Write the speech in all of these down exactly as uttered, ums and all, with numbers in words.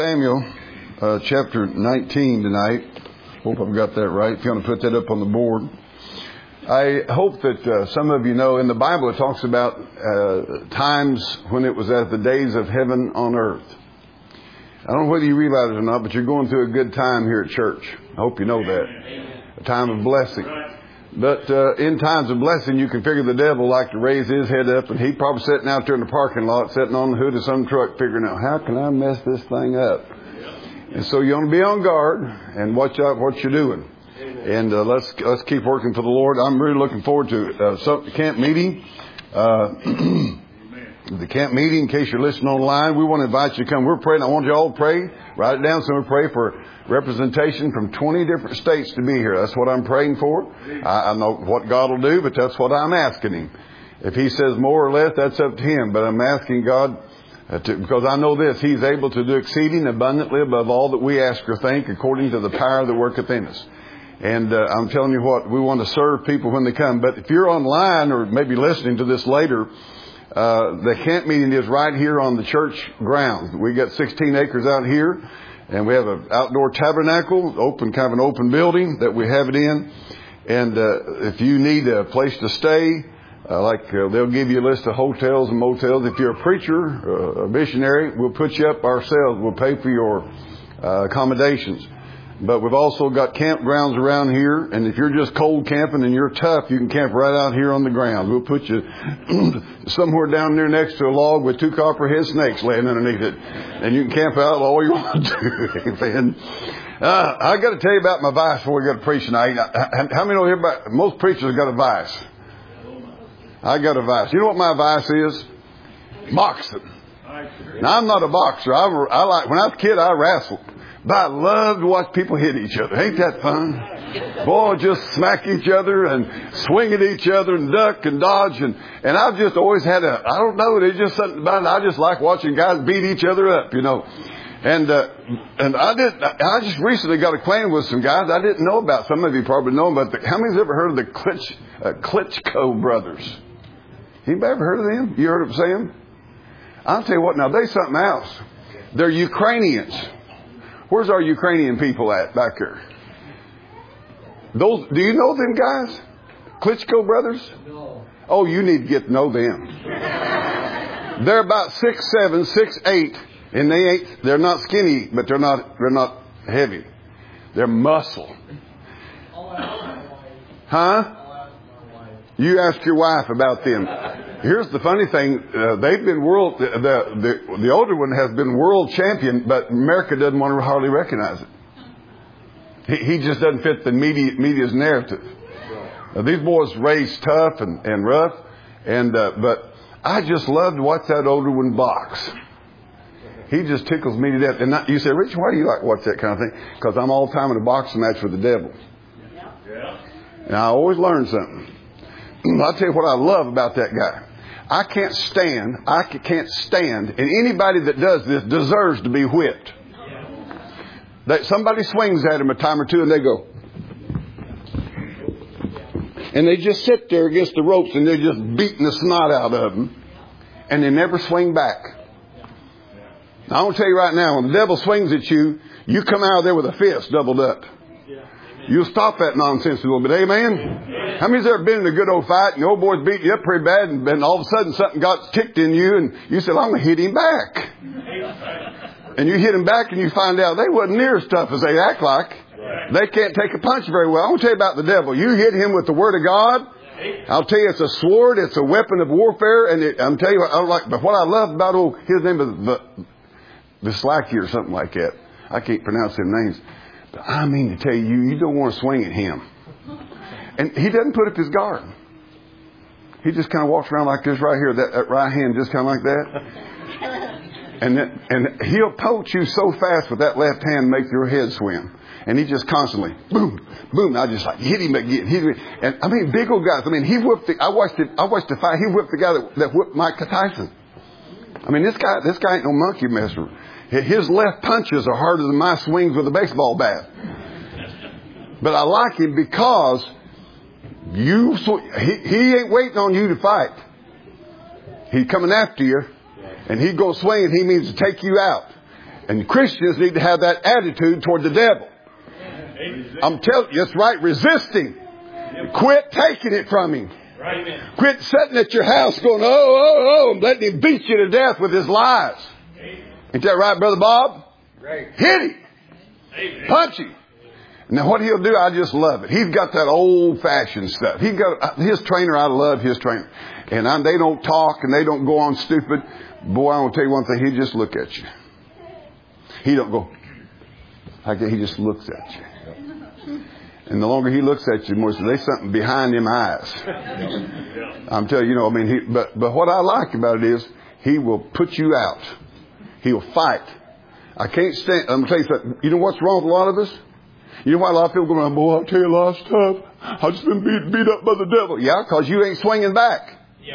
Samuel uh, chapter nineteen tonight. Hope I've got that right. If you want to put that up on the board. I hope that uh, some of you know in the Bible it talks about uh, times when it was at the days of heaven on earth. I don't know whether you realize it or not, but you're going through a good time here at church. I hope you know that. A time of blessing. But uh, in times of blessing, you can figure the devil like to raise his head up, and he's probably sitting out there in the parking lot, sitting on the hood of some truck, figuring out, how can I mess this thing up? And so you want to be on guard and watch out what you're doing. And uh, let's let's keep working for the Lord. I'm really looking forward to uh, some camp meeting. Uh, the camp meeting, in case you're listening online, we want to invite you to come. We're praying. I want you all to pray. Write it down. So we pray for representation from twenty different states to be here. That's what I'm praying for. I, I know what God will do, but that's what I'm asking Him. If He says more or less, that's up to Him. But I'm asking God uh, to, because I know this. He's able to do exceeding abundantly above all that we ask or think, according to the power that worketh in us. And uh, I'm telling you what, we want to serve people when they come. But if you're online or maybe listening to this later, uh, the camp meeting is right here on the church grounds. We got sixteen acres out here, and we have an outdoor tabernacle, open, kind of an open building that we have it in. And uh, if you need a place to stay, uh, like uh, they'll give you a list of hotels and motels. If you're a preacher, uh, a missionary, we'll put you up ourselves. We'll pay for your uh, accommodations. But we've also got campgrounds around here. And if you're just cold camping and you're tough, you can camp right out here on the ground. We'll put you somewhere down there next to a log with two copperhead snakes laying underneath it. And you can camp out all you want to do. Amen. Uh, I got to tell you about my vice before we go to preach tonight. How many know everybody? Most preachers got a vice. I got a vice. You know what my vice is? Boxing. Now, I'm not a boxer. I, I like, when I was a kid, I wrestled. But I love to watch people hit each other. Ain't that fun? Boy, just smack each other and swing at each other and duck and dodge. And, and I've just always had a, I don't know, there's just something about it. I just like watching guys beat each other up, you know. And, uh, and I did, I just recently got acquainted with some guys I didn't know about. Some of you probably know about the, how many's ever heard of the Klitsch, uh, Klitschko brothers? Anybody ever heard of them? You heard of them? I'll tell you what, now they're something else. They're Ukrainians. Where's our Ukrainian people at back here? Those, do you know them guys? Klitschko brothers? No. Oh, you need to get to know them. They're about six, seven, six, eight, and they ain't. They're not skinny, but they're not. They're not heavy. They're muscle. Huh? You ask your wife about them. Here's the funny thing. Uh, they've been world, the, the, the older one has been world champion, but America doesn't want to hardly recognize it. He, he just doesn't fit the media, media's narrative. Uh, these boys raised tough and, and rough. And, uh, but I just love to watch that older one box. He just tickles me to death. And not, you say, Rich, why do you like to watch that kind of thing? Because I'm all the time in a boxing match with the devil. Yeah. And I always learn something. I'll tell you what I love about that guy. I can't stand, I can't stand, and anybody that does this deserves to be whipped. That somebody swings at him a time or two and they go. And they just sit there against the ropes and they're just beating the snot out of them. And they never swing back. Now, I want to tell you right now, when the devil swings at you, you come out of there with a fist doubled up. You'll stop that nonsense a little bit. Amen? How many's ever been in a good old fight and the old boy's beating you up pretty bad and then all of a sudden something got ticked in you and you said, I'm going to hit him back. And you hit him back and you find out they wasn't near as tough as they act like. They can't take a punch very well. I want to tell you about the devil. You hit him with the Word of God. I'll tell you, it's a sword. It's a weapon of warfare. And it, I'm telling you what I like. But what I love about old, his name is the, the Slacky or something like that. I can't pronounce them names. But I mean to tell you, you don't want to swing at him. And he doesn't put up his guard. He just kind of walks around like this right here, that, that right hand just kind of like that. And then, and he'll poach you so fast with that left hand, make your head swim. And he just constantly, boom, boom. I just like hit him again. Hit him. And I mean, big old guys. I mean, he whipped the, I watched it, I watched the fight. He whipped the guy that, that whipped Mike Tyson. I mean, this guy, this guy ain't no monkey messer. His left punches are harder than my swings with a baseball bat. But I like him because you, he, he ain't waiting on you to fight. He's coming after you. And he goes swinging. He means to take you out. And Christians need to have that attitude toward the devil. I'm telling you, it's right. Resisting. Quit taking it from him. Quit sitting at your house going, oh, oh, oh, and letting him beat you to death with his lies. Ain't that right, Brother Bob? Hit him. Punch him. Now what he'll do, I just love it. He's got that old-fashioned stuff. He got his trainer. I love his trainer, and I, they don't talk and they don't go on stupid. Boy, I'm gonna tell you one thing. He just look at you. He don't go. Like that. He just looks at you. And the longer he looks at you, the more so there's something behind them eyes. I'm telling you, you know. I mean, he, but but what I like about it is he will put you out. He'll fight. I can't stand. I'm gonna tell you something. You know what's wrong with a lot of us? You know why a lot of people go, boy, I'll tell you a lot of stuff. I've just been beat, beat up by the devil. Yeah, because you ain't swinging back. Yeah.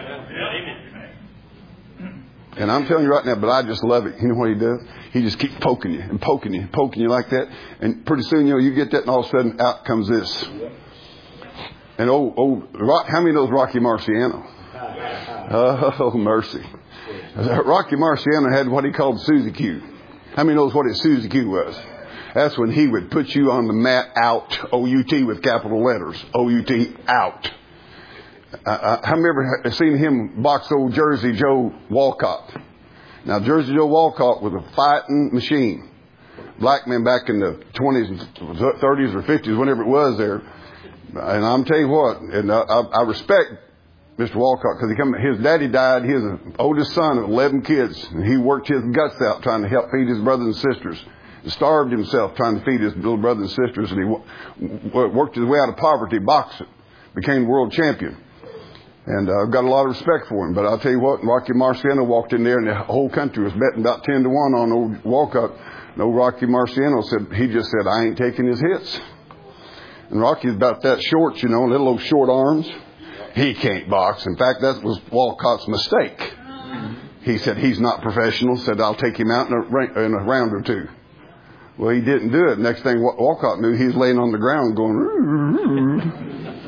And I'm telling you right now, but I just love it. You know what he does? He just keeps poking you and poking you and poking you like that. And pretty soon, you know, you get that and all of a sudden out comes this. And oh, oh, Rock, how many knows Rocky Marciano? Oh, mercy. Rocky Marciano had what he called Suzy Q. How many knows what his Suzy Q was? That's when he would put you on the mat out, O U T with capital letters, O U T, out. I, I, I remember seeing him box old Jersey Joe Walcott. Now, Jersey Joe Walcott was a fighting machine. Black man back in the twenties, thirties, or fifties, whenever it was there. And I'm telling you what, and I, I respect Mister Walcott because he come. His daddy died. He was the oldest son of eleven kids, and he worked his guts out trying to help feed his brothers and sisters. Starved himself trying to feed his little brothers and sisters, and he w- worked his way out of poverty, boxing, became world champion. And uh, I've got a lot of respect for him. But I'll tell you what, Rocky Marciano walked in there, and the whole country was betting about ten to one on old Walcott. And old Rocky Marciano said, he just said, I ain't taking his hits. And Rocky's about that short, you know, little old short arms. He can't box. In fact, that was Walcott's mistake. He said, he's not professional. Said, I'll take him out in a, in a round or two. Well, he didn't do it. Next thing Walcott knew, he was laying on the ground going, roo, roo.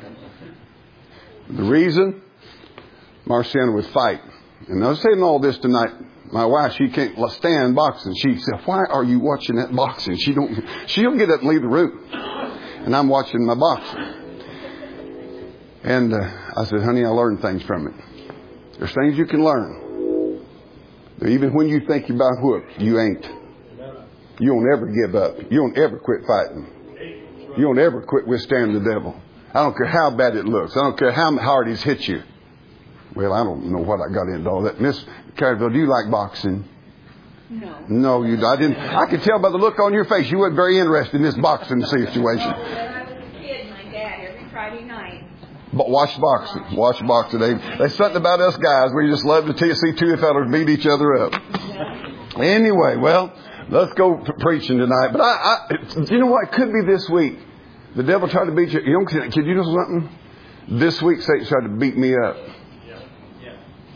The reason? Marciano would fight. And I was saying all this tonight. My wife, she can't stand boxing. She said, why are you watching that boxing? She don't, she don't get up and leave the room. And I'm watching my boxing. And uh, I said, honey, I learned things from it. There's things you can learn. But even when you think you're about whooped, you ain't. You don't ever give up. You don't ever quit fighting. You don't ever quit withstanding the devil. I don't care how bad it looks. I don't care how hard he's hit you. Well, I don't know what I got into all that. Miss Carterville, do you like boxing? No. No, you. I didn't. I could tell by the look on your face you weren't very interested in this boxing situation. When I was a kid, my dad every Friday night. But watch boxing. Watch boxing. They, there's something about us guys. We just love to t- see two fellas beat each other up. Anyway, well. Let's go to preaching tonight. But I, I, you know what? It could be this week. The devil tried to beat you. You know, can, can you know something? This week, Satan tried to beat me up. Yeah. Yeah.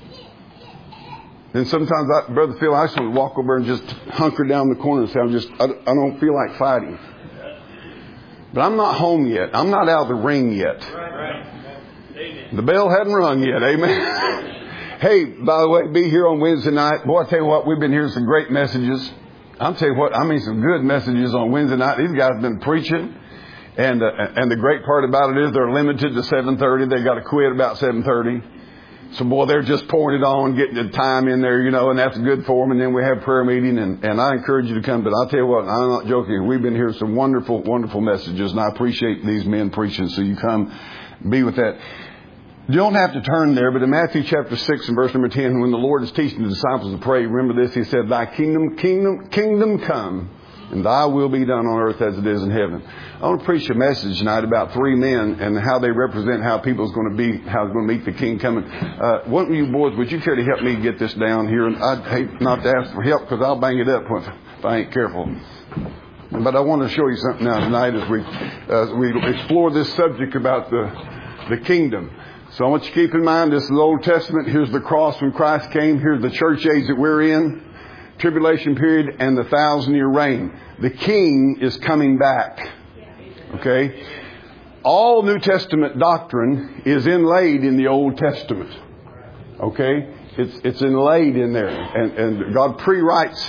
And sometimes, I, Brother Phil, I just want to walk over and just hunker down the corner and say, I'm just, I, I don't feel like fighting. But I'm not home yet. I'm not out of the ring yet. The bell hadn't rung yet. Amen. Hey, by the way, be here on Wednesday night. Boy, I tell you what, we've been hearing some great messages. I'll tell you what, I mean some good messages on Wednesday night. These guys have been preaching. And uh, and the great part about it is they're limited to seven thirty. They got to quit about seven thirty. So, boy, they're just pouring it on, getting the time in there, you know, and that's good for them. And then we have prayer meeting. And, and I encourage you to come. But I'll tell you what, I'm not joking. We've been hearing some wonderful, wonderful messages. And I appreciate these men preaching. So you come be with that. You don't have to turn there, but in Matthew chapter six and verse number ten, when the Lord is teaching the disciples to pray, remember this, He said, Thy kingdom, kingdom, kingdom come, and Thy will be done on earth as it is in heaven. I want to preach a message tonight about three men and how they represent how people's going to be, how it's going to meet the King coming. Uh, one of you boys, would you care to help me get this down here? And I'd hate not to ask for help because I'll bang it up if I ain't careful. But I want to show you something now tonight as we, as we explore this subject about the, the kingdom. So I want you to keep in mind, this is the Old Testament. Here's the cross when Christ came. Here's the church age that we're in. Tribulation period and the thousand year reign. The King is coming back. Okay? All New Testament doctrine is inlaid in the Old Testament. Okay? It's, it's inlaid in there. And, and God pre-writes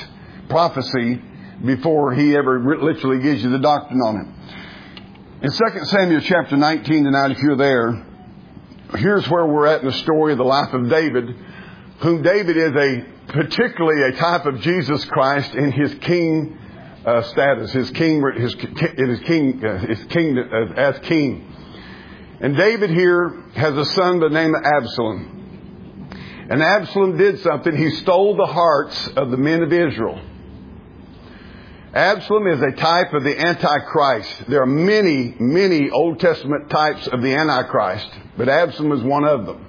prophecy before he ever literally gives you the doctrine on it. In Second Samuel chapter nineteen tonight, if you're there, here's where we're at in the story of the life of David, whom David is a particularly a type of Jesus Christ in his king uh, status, his king, his, his king, uh, his king uh, as king. And David here has a son by the name of Absalom. And Absalom did something. He stole the hearts of the men of Israel. Absalom is a type of the Antichrist. There are many, many Old Testament types of the Antichrist, but Absalom is one of them.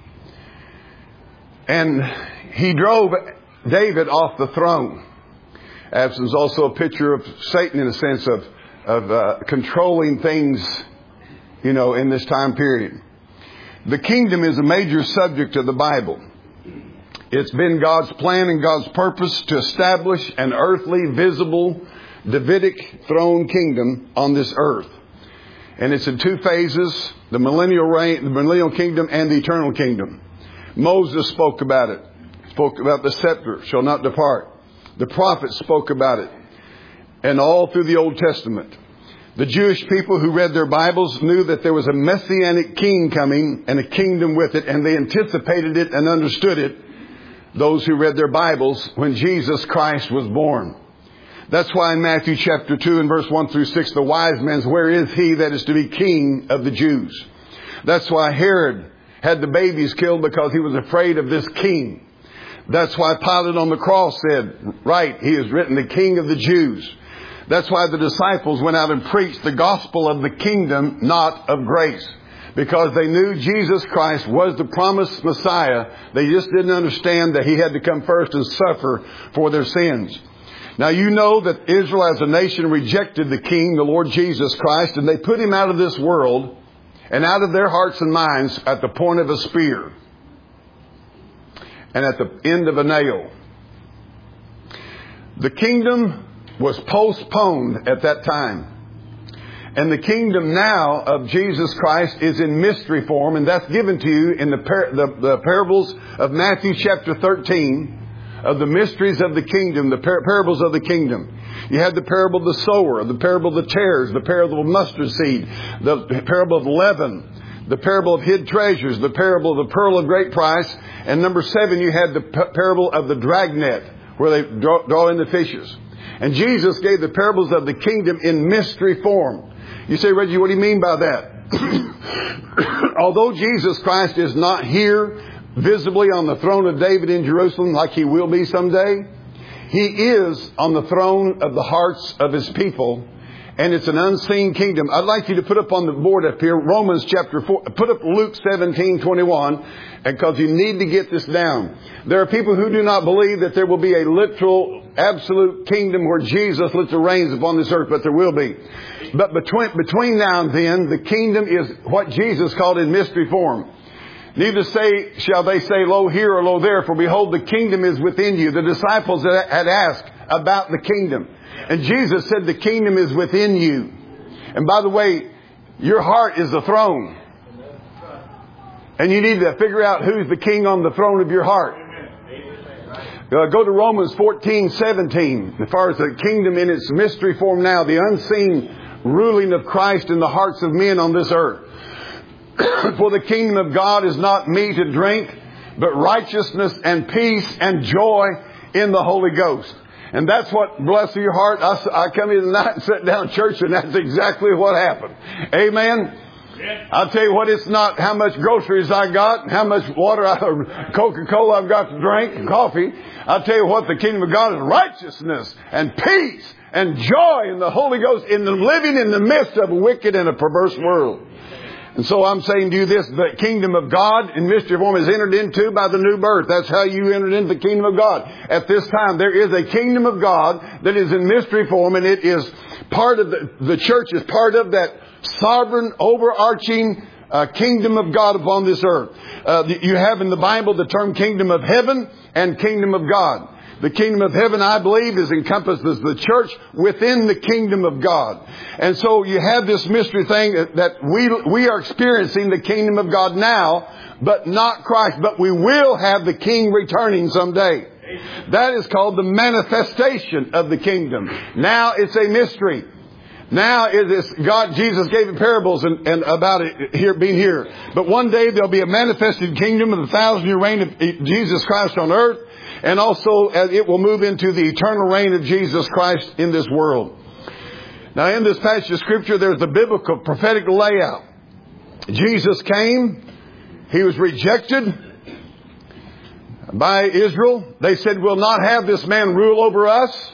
And he drove David off the throne. Absalom is also a picture of Satan in a sense of, of uh, controlling things, you know, in this time period. The kingdom is a major subject of the Bible. It's been God's plan and God's purpose to establish an earthly, visible, Davidic throne kingdom on this earth. And it's in two phases, the millennial reign, the millennial kingdom and the eternal kingdom. Moses spoke about it. Spoke about the scepter shall not depart. The prophets spoke about it. And all through the Old Testament. The Jewish people who read their Bibles knew that there was a messianic king coming and a kingdom with it, and they anticipated it and understood it. Those who read their Bibles when Jesus Christ was born. That's why in Matthew chapter two and verse one through six, the wise men, where is he that is to be king of the Jews? That's why Herod had the babies killed, because he was afraid of this king. That's why Pilate on the cross said, right, he is written the King of the Jews. That's why the disciples went out and preached the gospel of the kingdom, not of grace. Because they knew Jesus Christ was the promised Messiah. They just didn't understand that he had to come first and suffer for their sins. Now you know that Israel as a nation rejected the King, the Lord Jesus Christ, and they put him out of this world and out of their hearts and minds at the point of a spear and at the end of a nail. The kingdom was postponed at that time. And the kingdom now of Jesus Christ is in mystery form, and that's given to you in the, par- the, the parables of Matthew chapter thirteen, of the mysteries of the kingdom, the par- parables of the kingdom. You had the parable of the sower, the parable of the tares, the parable of mustard seed, the parable of leaven, the parable of hid treasures, the parable of the pearl of great price, and number seven, you had the p- parable of the dragnet, where they draw, draw in the fishes. And Jesus gave the parables of the kingdom in mystery form. You say, Reggie, what do you mean by that? Although Jesus Christ is not here visibly on the throne of David in Jerusalem like he will be someday, he is on the throne of the hearts of his people. And it's an unseen kingdom. I'd like you to put up on the board up here, Romans chapter four, put up Luke seventeen twenty-one, because you need to get this down. There are people who do not believe that there will be a literal, absolute kingdom where Jesus literally reigns upon this earth, but there will be. But between, between now and then, the kingdom is what Jesus called in mystery form. Neither say, shall they say, lo here or lo there, for behold, the kingdom is within you. The disciples had asked about the kingdom. And Jesus said the kingdom is within you. And by the way, your heart is the throne. And you need to figure out who's the king on the throne of your heart. Uh, go to Romans fourteen seventeen. As far as the kingdom in its mystery form now, the unseen ruling of Christ in the hearts of men on this earth. For the kingdom of God is not meat and drink, but righteousness and peace and joy in the Holy Ghost. And that's what, bless your heart, I, I come in tonight and sit down in church, and that's exactly what happened. Amen. Yeah. I'll tell you what, it's not how much groceries I got and how much water, I, Coca-Cola I've got to drink and coffee. I'll tell you what, the kingdom of God is righteousness and peace and joy in the Holy Ghost, in the living in the midst of a wicked and a perverse world. And so I'm saying to you this, the kingdom of God in mystery form is entered into by the new birth. That's how you entered into the kingdom of God. At this time, there is a kingdom of God that is in mystery form, and it is part of the, the church is part of that sovereign, overarching uh, kingdom of God upon this earth. Uh, you have in the Bible the term kingdom of heaven and kingdom of God. The kingdom of heaven, I believe, is encompassed as the church within the kingdom of God. And so you have this mystery thing that we we are experiencing the kingdom of God now, but not Christ. But we will have the King returning someday. That is called the manifestation of the kingdom. Now it's a mystery. Now it is God, Jesus gave parables and, and about it here being here. But one day there'll be a manifested kingdom of the thousand year reign of Jesus Christ on earth. And also it will move into the eternal reign of Jesus Christ in this world. Now in this passage of Scripture, there's the biblical prophetic layout. Jesus came. He was rejected by Israel. They said, we'll not have this man rule over us.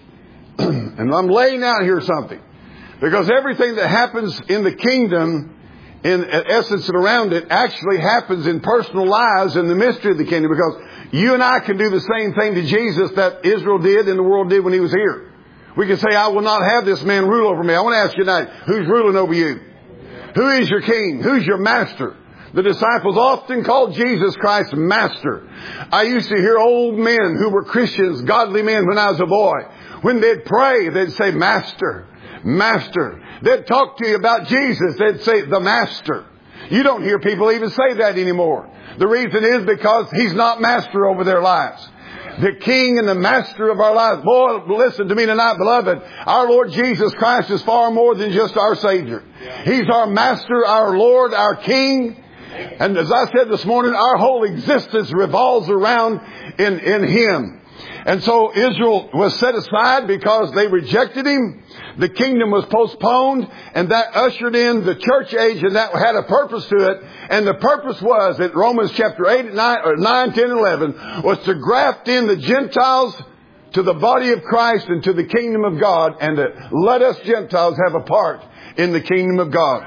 And I'm laying out here something. Because everything that happens in the kingdom, in essence and around it, actually happens in personal lives in the mystery of the kingdom. Because you and I can do the same thing to Jesus that Israel did and the world did when he was here. We can say, I will not have this man rule over me. I want to ask you tonight, who's ruling over you? Who is your king? Who's your master? The disciples often called Jesus Christ Master. I used to hear old men who were Christians, godly men when I was a boy. When they'd pray, they'd say, Master, Master. They'd talk to you about Jesus. They'd say, the Master. You don't hear people even say that anymore. The reason is because He's not Master over their lives. The King and the Master of our lives. Boy, listen to me tonight, beloved. Our Lord Jesus Christ is far more than just our Savior. He's our Master, our Lord, our King. And as I said this morning, our whole existence revolves around in, in Him. And so Israel was set aside because they rejected Him. The kingdom was postponed, and that ushered in the church age, and that had a purpose to it. And the purpose was that Romans chapter eight, nine, or nine, ten, eleven was to graft in the Gentiles to the body of Christ and to the kingdom of God, and to let us Gentiles have a part in the kingdom of God.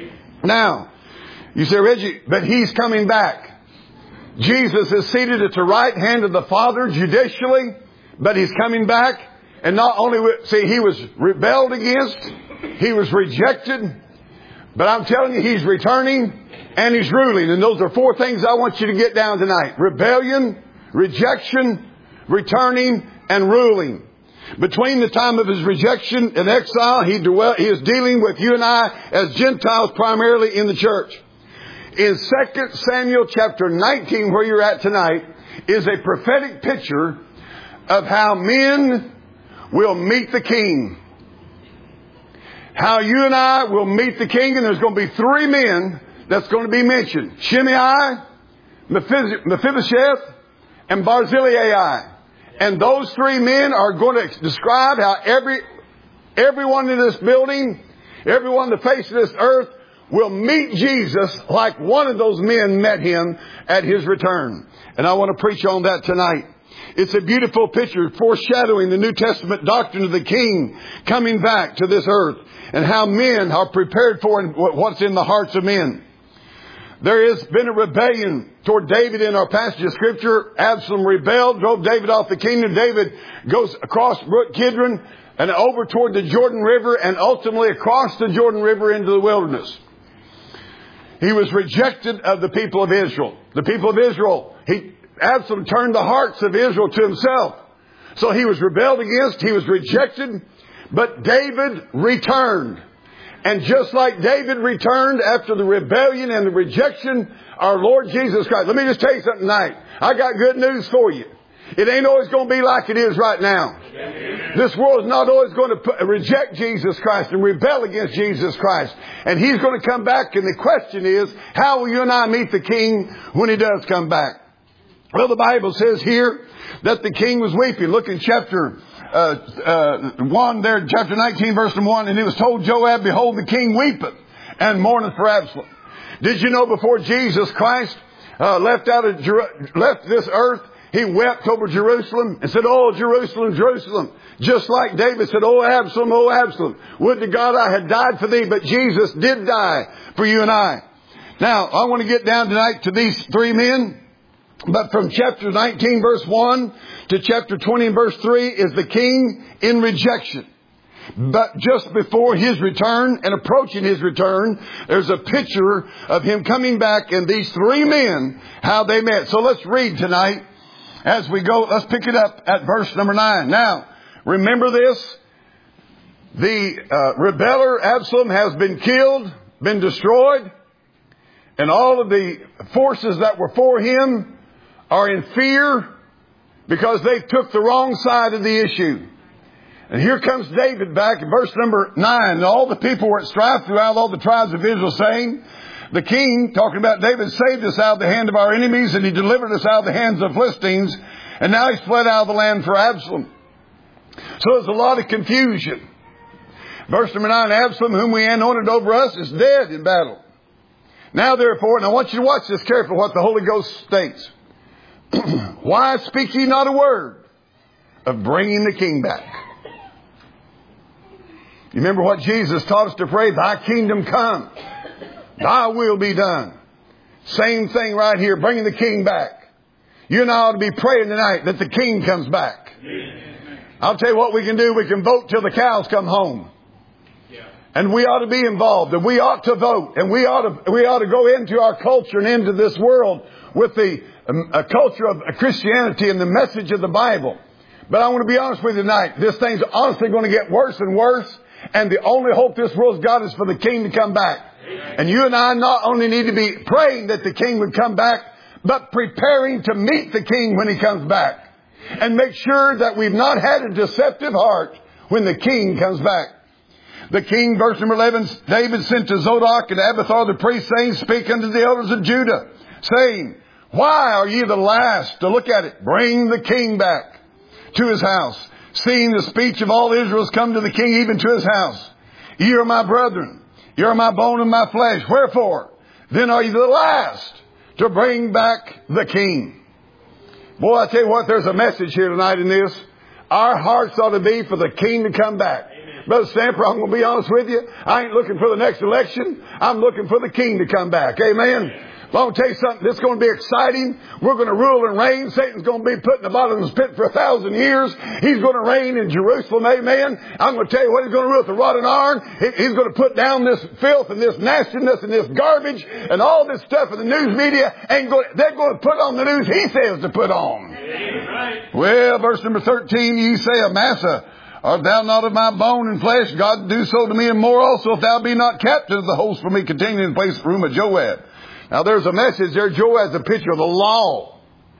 Now, you say, Reggie, but He's coming back. Jesus is seated at the right hand of the Father judicially, but He's coming back. And not only, see, He was rebelled against, He was rejected, but I'm telling you, He's returning and He's ruling. And those are four things I want you to get down tonight. Rebellion, rejection, returning, and ruling. Between the time of His rejection and exile, He, dwell, he is dealing with you and I as Gentiles primarily in the church. In Second Samuel chapter nineteen, where you're at tonight, is a prophetic picture of how men will meet the King. How you and I will meet the King, and there's going to be three men that's going to be mentioned. Shimei, Mephibosheth, and Barzillai. And those three men are going to describe how every everyone in this building, everyone on the face of this earth, will meet Jesus like one of those men met Him at His return. And I want to preach on that tonight. It's a beautiful picture foreshadowing the New Testament doctrine of the King coming back to this earth, and how men are prepared for what's in the hearts of men. There has been a rebellion toward David in our passage of Scripture. Absalom rebelled, drove David off the kingdom. David goes across Brook Kidron and over toward the Jordan River, and ultimately across the Jordan River into the wilderness. He was rejected of the people of Israel. The people of Israel, he, Absalom turned the hearts of Israel to himself. So he was rebelled against, he was rejected, but David returned. And just like David returned after the rebellion and the rejection, our Lord Jesus Christ. Let me just tell you something tonight. I got good news for you. It ain't always going to be like it is right now. This world is not always going to put, reject Jesus Christ and rebel against Jesus Christ. And He's going to come back, and the question is, how will you and I meet the King when He does come back? Well, the Bible says here that the King was weeping. Look in chapter uh, uh, one there, chapter nineteen, verse one. And it was told Joab, behold, the King weepeth and mourneth for Absalom. Did you know before Jesus Christ uh, left out of Jer- left this earth, He wept over Jerusalem and said, oh, Jerusalem, Jerusalem. Just like David said, oh, Absalom, oh, Absalom. Would to God I had died for thee. But Jesus did die for you and I. Now, I want to get down tonight to these three men. But from chapter nineteen, verse one to chapter twenty and verse three is the King in rejection. But just before His return and approaching His return, there's a picture of Him coming back and these three men, how they met. So let's read tonight. As we go, let's pick it up at verse number nine. Now, remember this. The uh, rebeller Absalom has been killed, been destroyed. And all of the forces that were for him are in fear because they took the wrong side of the issue. And here comes David back in verse number nine. And all the people were at strife throughout all the tribes of Israel, saying, the king, talking about David, saved us out of the hand of our enemies, and he delivered us out of the hands of Philistines. And now he's fled out of the land for Absalom. So there's a lot of confusion. Verse number nine, Absalom, whom we anointed over us, is dead in battle. Now therefore, and I want you to watch this carefully, what the Holy Ghost states. Why speak ye not a word of bringing the king back? You remember what Jesus taught us to pray? Thy kingdom come. Thy will be done. Same thing right here, bringing the king back. You and I ought to be praying tonight that the king comes back. I'll tell you what we can do. We can vote till the cows come home. And we ought to be involved, and we ought to vote, and we ought to, we ought to go into our culture and into this world with the um, a culture of Christianity and the message of the Bible. But I want to be honest with you tonight. This thing's honestly going to get worse and worse. And the only hope this world's got is for the king to come back. Amen. And you and I not only need to be praying that the king would come back, but preparing to meet the king when he comes back. And make sure that we've not had a deceptive heart when the king comes back. The king, verse number eleven, David sent to Zadok and Abiathar the priest, saying, speak unto the elders of Judah, saying, why are ye the last to look at it? Bring the king back to his house. Seeing the speech of all Israel has come to the king, even to his house. Ye are my brethren. Ye are my bone and my flesh. Wherefore, then are ye the last to bring back the king. Boy, I tell you what, there's a message here tonight in this. Our hearts ought to be for the king to come back. Amen. Brother Stamper, I'm going to be honest with you. I ain't looking for the next election. I'm looking for the king to come back. Amen. Well, I'm going to tell you something. This is going to be exciting. We're going to rule and reign. Satan's going to be put in the bottomless pit for a thousand years. He's going to reign in Jerusalem. Amen. I'm going to tell you what he's going to do with the rod and iron. He's going to put down this filth and this nastiness and this garbage and all this stuff in the news media. And they're going to put on the news he says to put on. Right. Well, verse number thirteen, ye say, Amasa, art thou not of my bone and flesh? God do so to me and more also, if thou be not captain of the host for me, continuing in the place of the room of Joab. Now there's a message there. Joab's a picture of the law.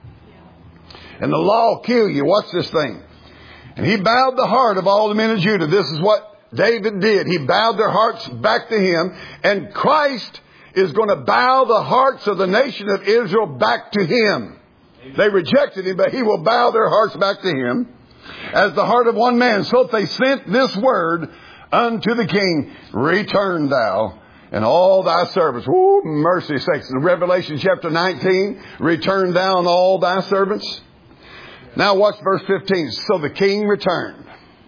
And the law will kill you. Watch this thing. And he bowed the heart of all the men of Judah. This is what David did. He bowed their hearts back to him. And Christ is going to bow the hearts of the nation of Israel back to him. They rejected him, but he will bow their hearts back to him as the heart of one man. So they sent this word unto the king, return thou and all thy servants. Woo, mercy sakes. In Revelation chapter nineteen, return thou and all thy servants. Now watch verse fifteen. So the king returned.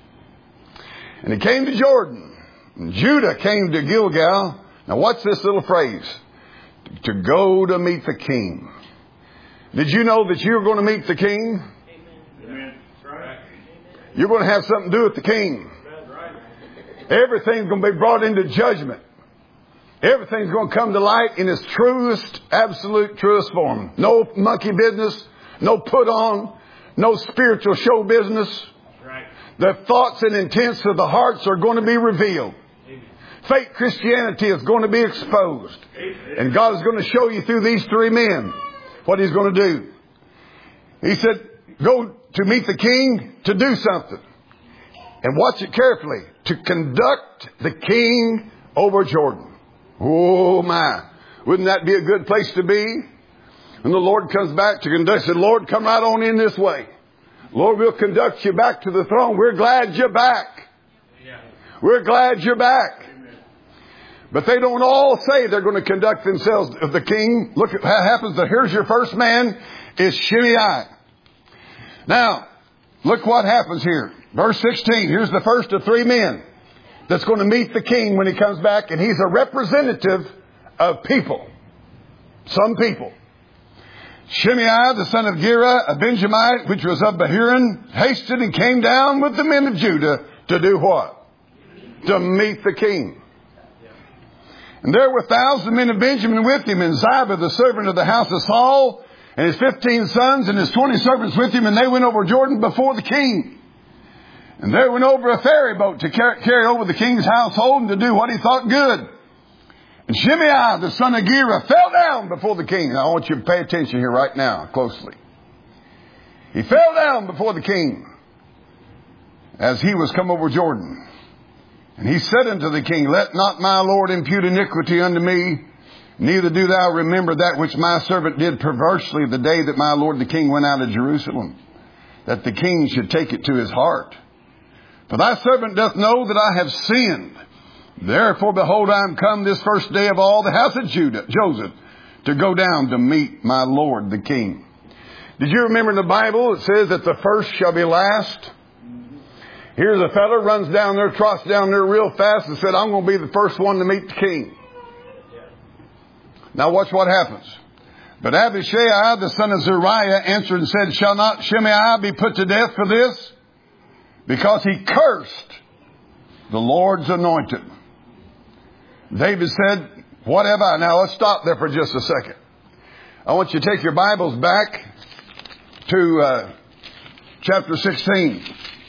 And he came to Jordan. And Judah came to Gilgal. Now watch this little phrase. To go to meet the king. Did you know that you're going to meet the king? Amen. You're going to have something to do with the king. Everything's going to be brought into judgment. Everything's going to come to light in its truest, absolute, truest form. No monkey business. No put on. No spiritual show business. Right. The thoughts and intents of the hearts are going to be revealed. Amen. Fake Christianity is going to be exposed. Amen. And God is going to show you through these three men what He's going to do. He said, go to meet the king to do something. And watch it carefully. To conduct the king over Jordan. Oh my. Wouldn't that be a good place to be? When the Lord comes back to conduct, said, Lord, come right on in this way. Lord, we'll conduct you back to the throne. We're glad you're back. Yeah. We're glad you're back. Amen. But they don't all say they're going to conduct themselves of the king. Look at what happens. Here's your first man is Shimei. Now, look what happens here. Verse sixteen. Here's the first of three men that's going to meet the king when he comes back. And he's a representative of people. Some people. Shimei, the son of Gera, a Benjamite, which was of Bahurim, hasted and came down with the men of Judah to do what? To meet the king. And there were thousand men of Benjamin with him, and Ziba, the servant of the house of Saul, and his fifteen sons, and his twenty servants with him, and they went over Jordan before the king. And there went over a ferry boat to carry over the king's household and to do what he thought good. And Shimei, the son of Gera, fell down before the king. Now, I want you to pay attention here right now, closely. He fell down before the king as he was come over Jordan. And he said unto the king, let not my lord impute iniquity unto me, neither do thou remember that which my servant did perversely the day that my lord the king went out of Jerusalem, that the king should take it to his heart. For thy servant doth know that I have sinned. Therefore, behold, I am come this first day of all the house of Judah, Joseph, to go down to meet my lord the king. Did you remember in the Bible it says that the first shall be last? Here's a fellow runs down there, trots down there real fast and said, I'm going to be the first one to meet the king. Now watch what happens. But Abishai, the son of Zeruiah, answered and said, shall not Shimei be put to death for this? Because he cursed the Lord's anointed. David said, what have I? Now let's stop there for just a second. I want you to take your Bibles back to uh, chapter sixteen.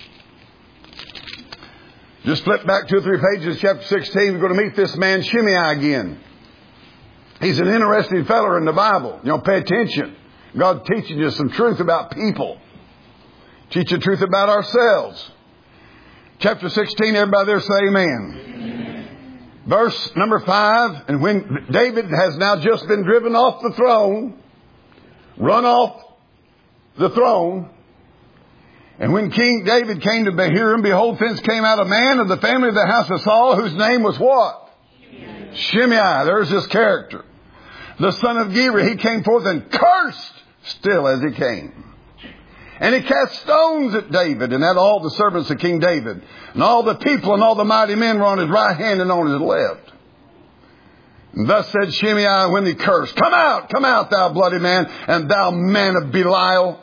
Just flip back two or three pages, chapter sixteen. We're going to meet this man Shimei again. He's an interesting fellow in the Bible. You know, pay attention. God teaching you some truth about people. Teach you truth about ourselves. Chapter sixteen, everybody there say amen. Amen. Verse number five. And when David has now just been driven off the throne, run off the throne, and when King David came to Bahurim, behold, thence came out a man of the family of the house of Saul, whose name was what? Shimei. Shimei. There's his character. The son of Gera, he came forth and cursed still as he came. And he cast stones at David and at all the servants of King David. And all the people and all the mighty men were on his right hand and on his left. And thus said Shimei when he cursed, come out, come out, thou bloody man, and thou man of Belial.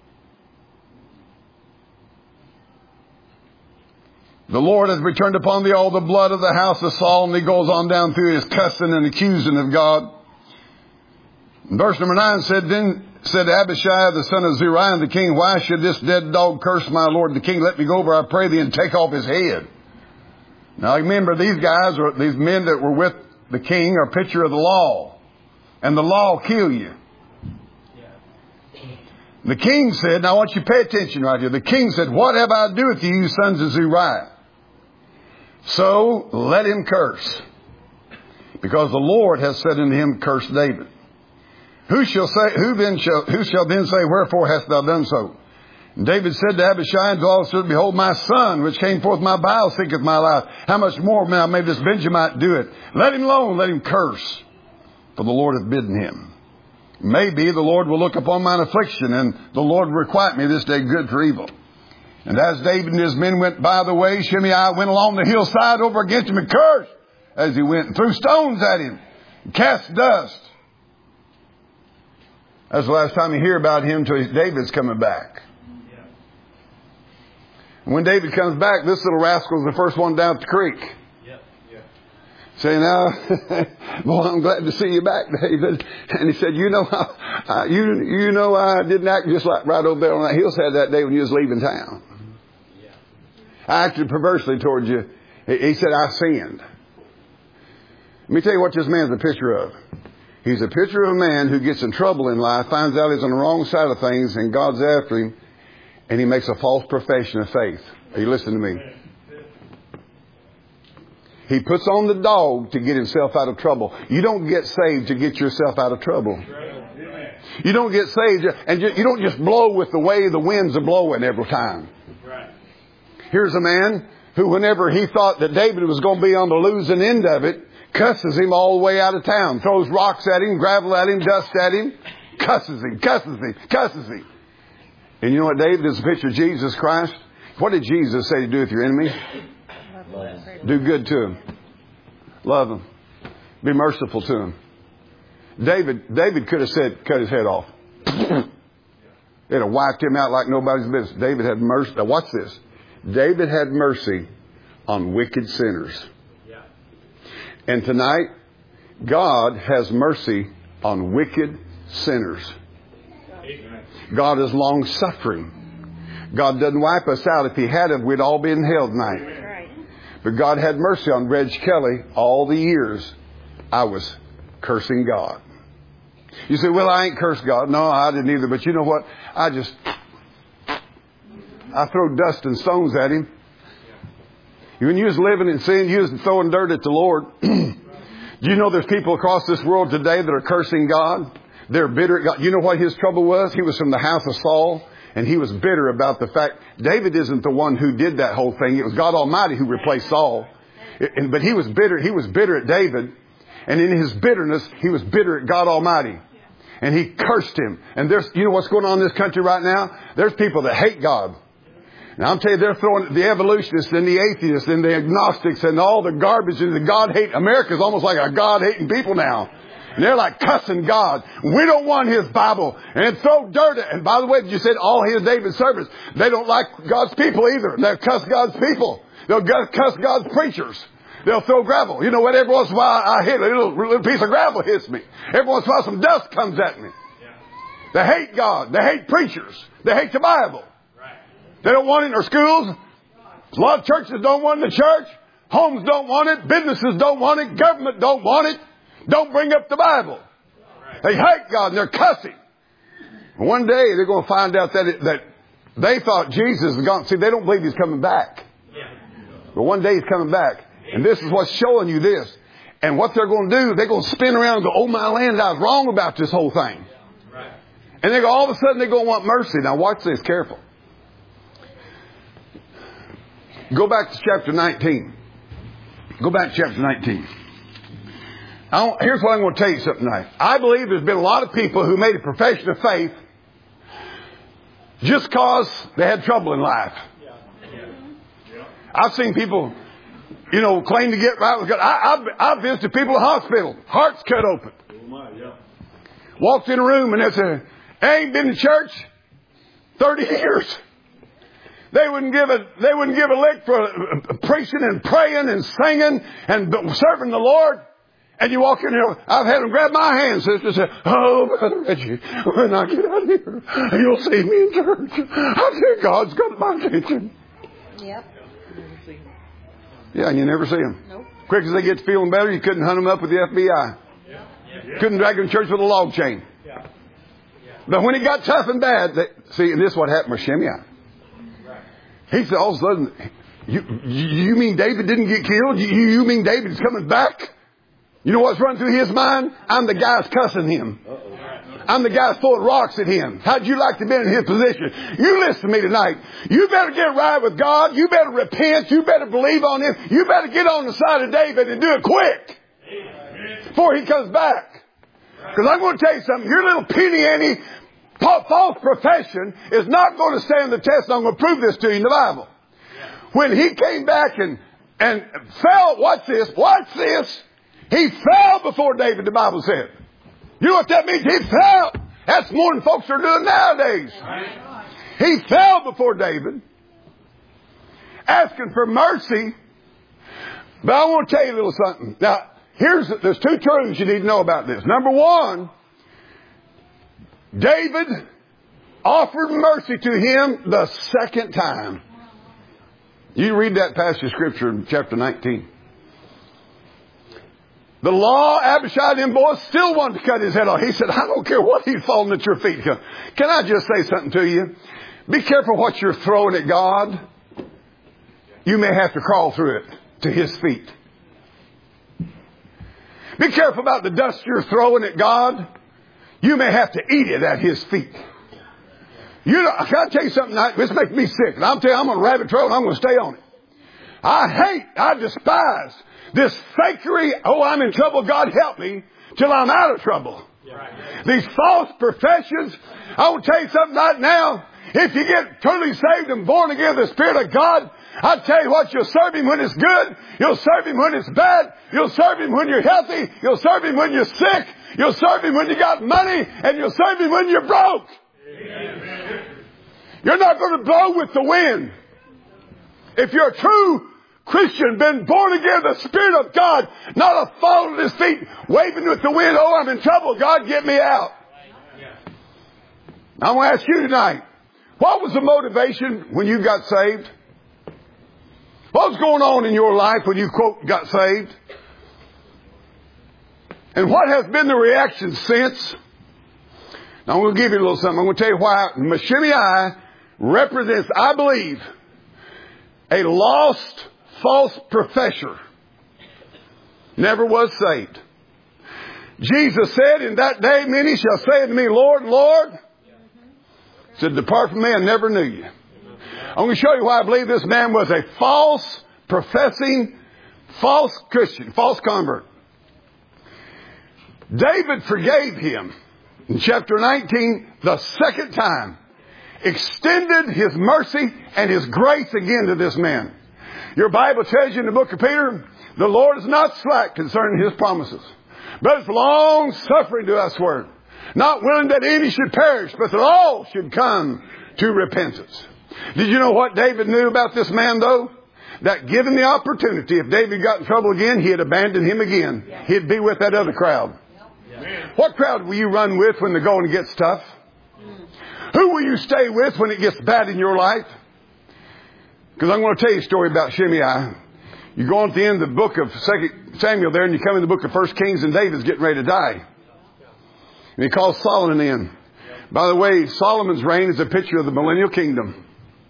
The Lord has returned upon thee all the blood of the house of Saul. And he goes on down through his cussing and accusing of God. And verse number nine said, then said Abishai, the son of Zeruiah, the king, why should this dead dog curse my lord the king? Let me go over, I pray thee, and take off his head. Now remember, these guys, or these men that were with the king, are a picture of the law. And the law will kill you. The king said, now I want you to pay attention right here. The king said, what have I to do with you, you sons of Zeruiah? So let him curse, because the Lord has said unto him, curse David. Who shall say, who then shall, who shall then say, wherefore hast thou done so? And David said to Abishai and to all the servants, behold, my son, which came forth my bowels, seeketh my life. How much more now may this Benjamite do it? Let him alone, let him curse, for the Lord hath bidden him. Maybe the Lord will look upon mine affliction, and the Lord requite me this day good for evil. And as David and his men went by the way, Shimei went along the hillside over against him and cursed as he went, and threw stones at him, and cast dust. That's the last time you hear about him till David's coming back. And when David comes back, this little rascal is the first one down at the creek. Saying, now, boy, I'm glad to see you back, David. And he said, you know, I, you, you know, I didn't act just like right over there on that hillside that day when you was leaving town. Yeah. I acted perversely towards you. He, he said, I sinned. Let me tell you what this man's a picture of. He's a picture of a man who gets in trouble in life, finds out he's on the wrong side of things, and God's after him, and he makes a false profession of faith. Are you listening to me? He puts on the dog to get himself out of trouble. You don't get saved to get yourself out of trouble. You don't get saved, and you don't just blow with the way the winds are blowing every time. Here's a man who, whenever he thought that David was going to be on the losing end of it, cusses him all the way out of town. Throws rocks at him, gravel at him, dust at him. Cusses him, cusses him, cusses him. And you know what, David is a picture of Jesus Christ? What did Jesus say to do with your enemy? Do good to him. Love him. Be merciful to him. David, David could have said, cut his head off. It'd have wiped him out like nobody's business. David had mercy. Now watch this. David had mercy on wicked sinners. And tonight, God has mercy on wicked sinners. God is long suffering. God doesn't wipe us out. If He had, we'd all be in hell tonight. But God had mercy on Reg Kelly all the years I was cursing God. You say, well, I ain't cursed God. No, I didn't either. But you know what? I just, I throw dust and stones at him. When you was living in sin, you was throwing dirt at the Lord. Do you know there's people across this world today that are cursing God? They're bitter at God. You know what his trouble was? He was from the house of Saul, and he was bitter about the fact David isn't the one who did that whole thing. It was God Almighty who replaced Saul. But he was bitter. He was bitter at David. And in his bitterness, he was bitter at God Almighty. And he cursed him. And there's, you know what's going on in this country right now? There's people that hate God. Now I'm telling you, they're throwing the evolutionists and the atheists and the agnostics and all the garbage and the God hate. America's almost like a God hating people now. And they're like cussing God. We don't want his Bible. And throw dirt at. And by the way, you said all his David's servants. They don't like God's people either. They'll cuss God's people. They'll cuss God's preachers. They'll throw gravel. You know what? Every once in a while I hit a little, little piece of gravel hits me. Every once in a while some dust comes at me. They hate God. They hate preachers. They hate the Bible. They don't want it in their schools. A lot of churches don't want it in the church. Homes don't want it. Businesses don't want it. Government don't want it. Don't bring up the Bible. They hate God and they're cussing. One day they're going to find out that it, that they thought Jesus is gone. See, they don't believe he's coming back. But one day he's coming back. And this is what's showing you this. And what they're going to do, they're going to spin around and go, oh my land, I was wrong about this whole thing. And they go, all of a sudden they're going to want mercy. Now watch this, careful. Go back to chapter nineteen. Go back to chapter nineteen. I don't, here's what I'm going to tell you something tonight. I believe there's been a lot of people who made a profession of faith just because they had trouble in life. I've seen people, you know, claim to get right with God. I, I've, I've visited people in the hospital, hearts cut open. Walked in a room and they said, I ain't been to church thirty years. They wouldn't give a, they wouldn't give a lick for preaching and praying and singing and serving the Lord. And you walk in there, I've had them grab my hand, sister, and say, oh, Brother Reggie, when I get out of here, you'll see me in church. I tell God's got my attention. Yep. Yeah, and you never see them. Nope. Quick as they get feeling better, you couldn't hunt them up with the F B I. Yeah. Yeah. Couldn't drag them to church with a log chain. Yeah. Yeah. But when it got tough and bad, they, see, and this is what happened with Shimei. He said, all of a sudden, you, you mean David didn't get killed? You, you mean David's coming back? You know what's running through his mind? I'm the guy that's cussing him. I'm the guy that's throwing rocks at him. How'd you like to be in his position? You listen to me tonight. You better get right with God. You better repent. You better believe on him. You better get on the side of David and do it quick before he comes back. Because I'm going to tell you something. Your little penny-ante false profession is not going to stand the test. I'm going to prove this to you in the Bible. When he came back and, and fell, watch this, watch this. He fell before David, the Bible said. You know what that means? He fell. That's more than folks are doing nowadays. He fell before David, asking for mercy. But I want to tell you a little something. Now, here's, there's two truths you need to know about this. Number one, David offered mercy to him the second time. You read that passage of Scripture in chapter nineteen. The law, Abishai and them boys still wanted to cut his head off. He said, I don't care what he's falling at your feet. Can I just say something to you? Be careful what you're throwing at God. You may have to crawl through it to his feet. Be careful about the dust you're throwing at God. You may have to eat it at his feet. You know, can I tell you something tonight? This makes me sick. And I'm telling you, I'm on a rabbit trail and I'm going to stay on it. I hate, I despise this fakery, oh, I'm in trouble, God help me, till I'm out of trouble. Right. These false professions. I will tell you something right now. If you get truly saved and born again of the Spirit of God, I'll tell you what, you'll serve Him when it's good. You'll serve Him when it's bad. You'll serve Him when you're healthy. You'll serve Him when you're sick. You'll serve Him when you got money. And you'll serve Him when you're broke. Amen. You're not going to blow with the wind. If you're a true Christian, been born again, the Spirit of God, not a fall at His feet, waving with the wind, oh, I'm in trouble, God, get me out. I want to ask you tonight, what was the motivation when you got saved? What was going on in your life when you, quote, got saved? And what has been the reaction since? Now, I'm going to give you a little something. I'm going to tell you why Shimei represents, I believe, a lost false professor. Never was saved. Jesus said, in that day many shall say unto me, Lord, Lord. Said, depart from me, I never knew you. I'm going to show you why I believe this man was a false, professing, false Christian, false convert. David forgave him in chapter nineteen the second time. Extended his mercy and his grace again to this man. Your Bible tells you in the book of Peter, the Lord is not slack concerning his promises, but is long suffering to us word, not willing that any should perish, but that all should come to repentance. Did you know what David knew about this man, though? That given the opportunity, if David got in trouble again, he'd abandon him again. He'd be with that other crowd. What crowd will you run with when the going gets tough? Who will you stay with when it gets bad in your life? Because I'm going to tell you a story about Shimei. You go on to the end of the book of Second Samuel there, and you come in the book of First Kings, and David's getting ready to die. And he calls Solomon in. By the way, Solomon's reign is a picture of the millennial kingdom.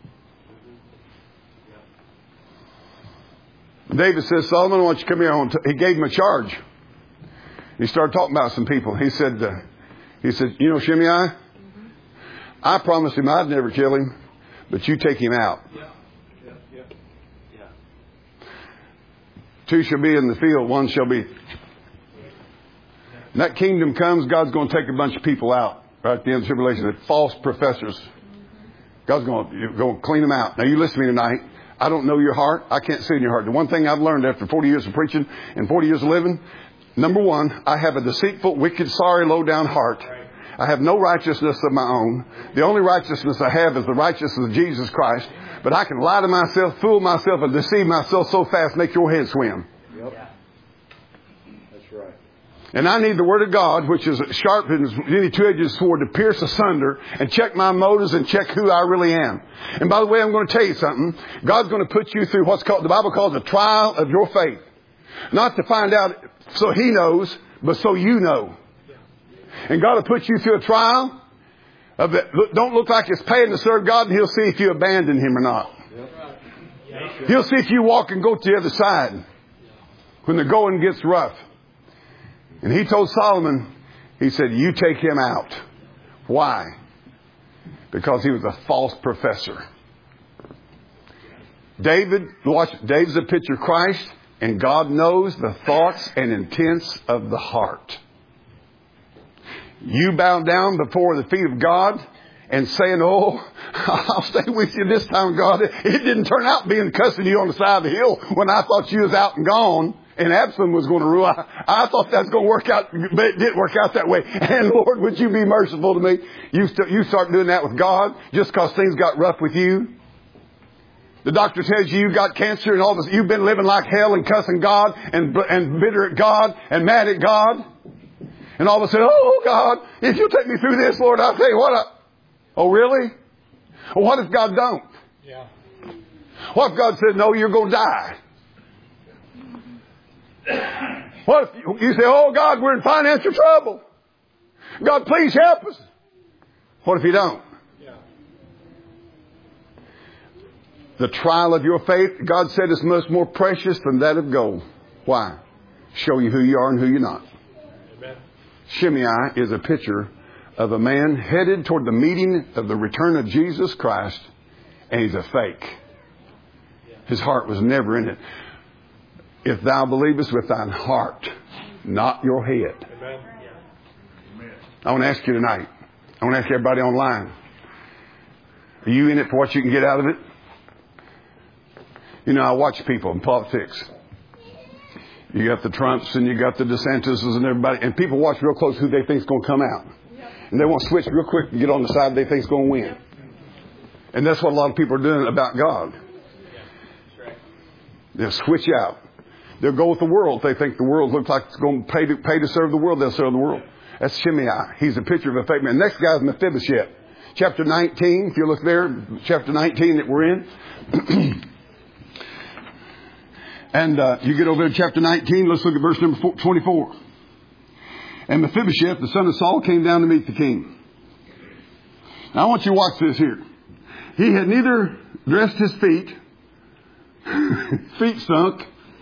David says, Solomon, I want you to come here. He gave him a charge. He started talking about some people. He said, uh, he said, you know Shimei? Mm-hmm. I promised him I'd never kill him, but you take him out. Yeah. Yeah. Yeah. Yeah. Two shall be in the field, one shall be. When that kingdom comes, God's going to take a bunch of people out right at the end of the tribulation. The false professors. God's going to, going to clean them out. Now you listen to me tonight. I don't know your heart. I can't see in your heart. The one thing I've learned after forty years of preaching and forty years of living, number one, I have a deceitful, wicked, sorry, low-down heart. I have no righteousness of my own. The only righteousness I have is the righteousness of Jesus Christ. But I can lie to myself, fool myself, and deceive myself so fast, make your head swim. Yep. That's right. And I need the Word of God, which is sharp as any two-edged sword, to pierce asunder and check my motives and check who I really am. And by the way, I'm going to tell you something. God's going to put you through what's called, the Bible calls a trial of your faith. Not to find out so He knows, but so you know. And God will put you through a trial of it. Don't look like it's paying to serve God, and He'll see if you abandon Him or not. He'll see if you walk and go to the other side when the going gets rough. And He told Solomon, He said, you take him out. Why? Because he was a false professor. David, watch, David's a picture of Christ, and God knows the thoughts and intents of the heart. You bow down before the feet of God and saying, oh, I'll stay with you this time, God. It didn't turn out being cussing you on the side of the hill when I thought you was out and gone and Absalom was going to rule. I, I thought that was going to work out, but it didn't work out that way. And Lord, would you be merciful to me? You, st- you start doing that with God just because things got rough with you. The doctor tells you you got cancer and all this. You've been living like hell and cussing God and, and bitter at God and mad at God. And all of a sudden, oh God, if you'll take me through this, Lord, I'll tell you what. I, oh really? Well, what if God don't? Yeah. What if God said, no, you're going to die? What if you, you say, oh God, we're in financial trouble. God, please help us. What if you don't? Yeah. The trial of your faith, God said, is much more precious than that of gold. Why? Show you who you are and who you're not. Shimei is a picture of a man headed toward the meeting of the return of Jesus Christ, and he's a fake. His heart was never in it. If thou believest with thine heart, not your head. Amen. I want to ask you tonight. I want to ask everybody online. Are you in it for what you can get out of it? You know, I watch people in politics. You got the Trumps and you got the DeSantis and everybody. And people watch real close who they think is going to come out. And they want to switch real quick and get on the side they think is going to win. And that's what a lot of people are doing about God. They'll switch out. They'll go with the world. They think the world looks like it's going to pay to, pay to serve the world. They'll serve the world. That's Shimei. He's a picture of a fake man. Next guy is Mephibosheth. Chapter nineteen. If you look there, chapter nineteen that we're in. And uh, you get over to chapter nineteen. Let's look at verse number twenty-four. And Mephibosheth, the son of Saul, came down to meet the king. Now I want you to watch this here. He had neither dressed his feet, feet sunk.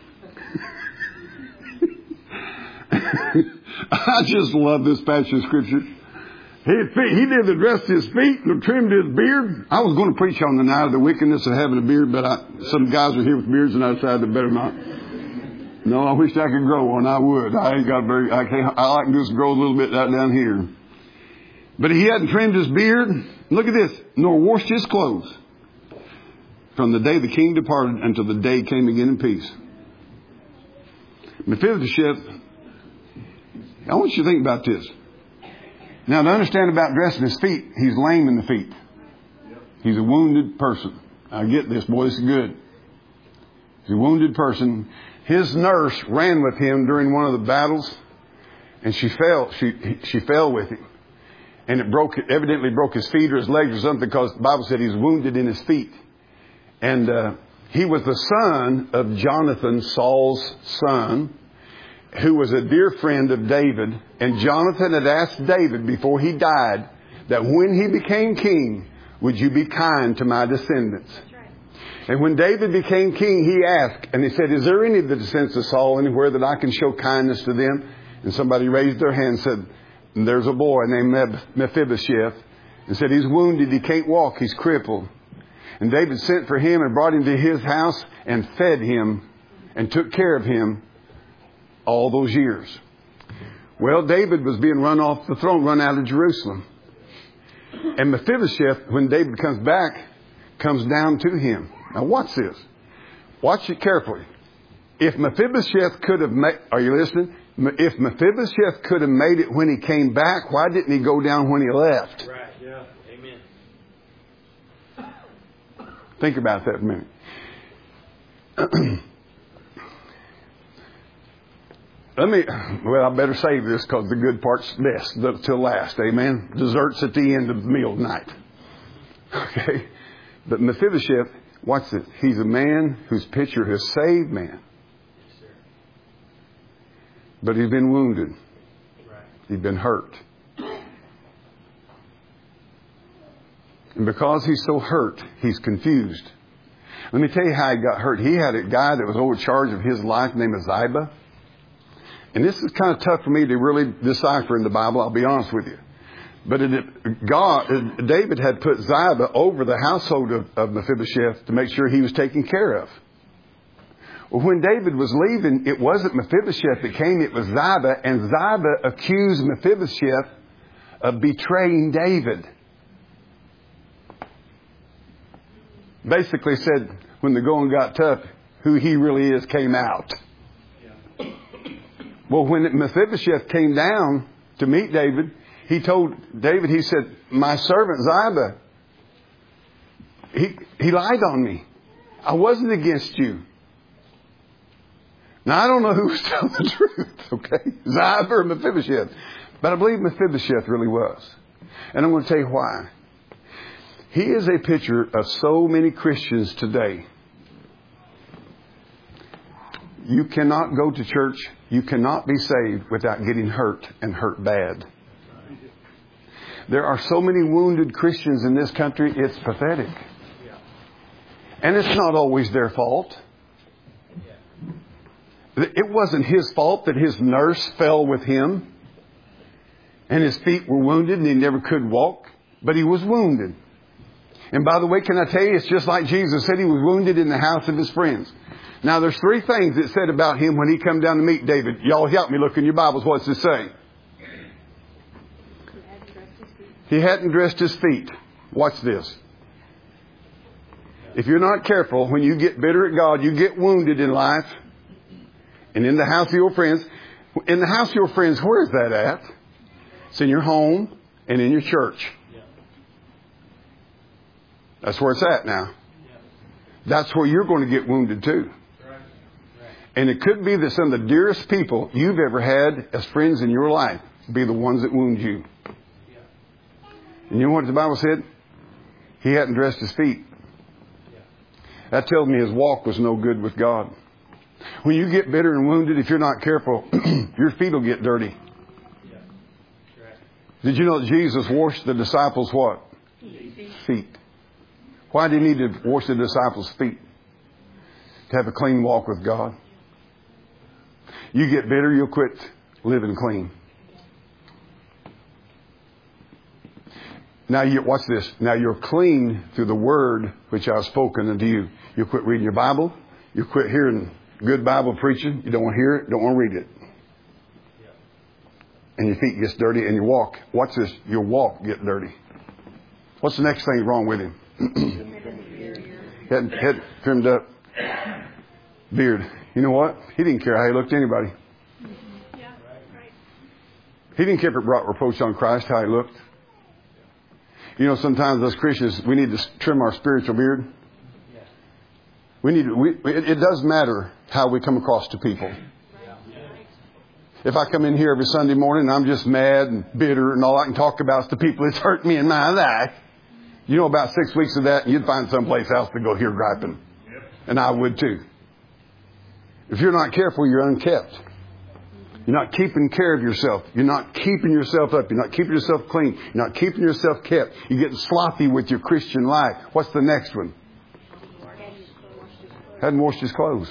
I just love this passage of Scripture. He, he did the dress his feet and trimmed his beard. I was going to preach on the night of the wickedness of having a beard, but I, some guys are here with beards, and I decided they better not. No, I wish I could grow one. I would. I ain't got very. I can't. I like to just grow a little bit right down here. But he hadn't trimmed his beard. Look at this. Nor washed his clothes from the day the king departed until the day came again in peace. Mephibosheth. I want you to think about this. Now, to understand about dressing his feet, he's lame in the feet. He's a wounded person. I get this, boy. This is good. He's a wounded person. His nurse ran with him during one of the battles, and she fell. She she fell with him, and it broke. Evidently broke his feet or his legs or something, because the Bible said he's wounded in his feet. And uh, he was the son of Jonathan, Saul's son, who was a dear friend of David. And Jonathan had asked David before he died that when he became king, would you be kind to my descendants? And when David became king, he asked, and he said, is there any of the descendants of Saul anywhere that I can show kindness to them? And somebody raised their hand and said, there's a boy named Mephibosheth. And said, he's wounded, he can't walk, he's crippled. And David sent for him and brought him to his house and fed him and took care of him all those years. Well, David was being run off the throne, run out of Jerusalem. And Mephibosheth, when David comes back, comes down to him. Now watch this. Watch it carefully. If Mephibosheth could have made, are you listening? If Mephibosheth could have made it when he came back, why didn't he go down when he left? Right, yeah. Amen. Think about that a minute. Let me, well, I better save this because the good part's best till last. Amen. Dessert's at the end of the meal tonight. Okay. But Mephibosheth, watch this. He's a man whose picture has saved man. Yes, sir. But he's been wounded. Right. He's been hurt. And because he's so hurt, he's confused. Let me tell you how he got hurt. He had a guy that was over charge of his life named Ziba. And this is kind of tough for me to really decipher in the Bible, I'll be honest with you. But it, God, David had put Ziba over the household of, of Mephibosheth to make sure he was taken care of. Well, when David was leaving, it wasn't Mephibosheth that came, it was Ziba. And Ziba accused Mephibosheth of betraying David. Basically said, when the going got tough, who he really is came out. Well, when Mephibosheth came down to meet David, he told David, he said, my servant Ziba, he, he lied on me. I wasn't against you. Now, I don't know who was telling the truth, okay? Ziba or Mephibosheth. But I believe Mephibosheth really was. And I'm going to tell you why. He is a picture of so many Christians today. You cannot go to church. You cannot be saved without getting hurt and hurt bad. There are so many wounded Christians in this country, it's pathetic. And it's not always their fault. It wasn't his fault that his nurse fell with him and his feet were wounded and he never could walk, but he was wounded. And by the way, can I tell you, it's just like Jesus said, he was wounded in the house of his friends. Now, there's three things it said about him when he come down to meet David. Y'all help me look in your Bibles. What's it say? He hadn't dressed his feet. Watch this. If you're not careful, when you get bitter at God, you get wounded in life. And in the house of your friends. In the house of your friends, where is that at? It's in your home and in your church. That's where it's at now. That's where you're going to get wounded too. And it could be that some of the dearest people you've ever had as friends in your life be the ones that wound you. And you know what the Bible said? He hadn't dressed his feet. That tells me his walk was no good with God. When you get bitter and wounded, if you're not careful, your feet will get dirty. Did you know that Jesus washed the disciples' what? Feet. Why did he need to wash the disciples' feet? To have a clean walk with God. You get bitter, you'll quit living clean. Now you watch this. Now you're clean through the word which I have spoken unto you. You quit reading your Bible. You quit hearing good Bible preaching. You don't want to hear it. Don't want to read it. And your feet gets dirty and you walk. Watch this. Your walk get dirty. What's the next thing wrong with him? head, head trimmed up. Beard. You know what? He didn't care how he looked to anybody. Yeah, right. He didn't care if it brought reproach on Christ, how he looked. You know, sometimes as Christians, we need to trim our spiritual beard. We need to, we, it, it does matter how we come across to people. If I come in here every Sunday morning and I'm just mad and bitter and all I can talk about is the people that's hurt me in my life, you know, about six weeks of that and you'd find someplace else to go hear griping. And I would too. If you're not careful, you're unkept. You're not keeping care of yourself. You're not keeping yourself up. You're not keeping yourself clean. You're not keeping yourself kept. You're getting sloppy with your Christian life. What's the next one? Hadn't washed his clothes.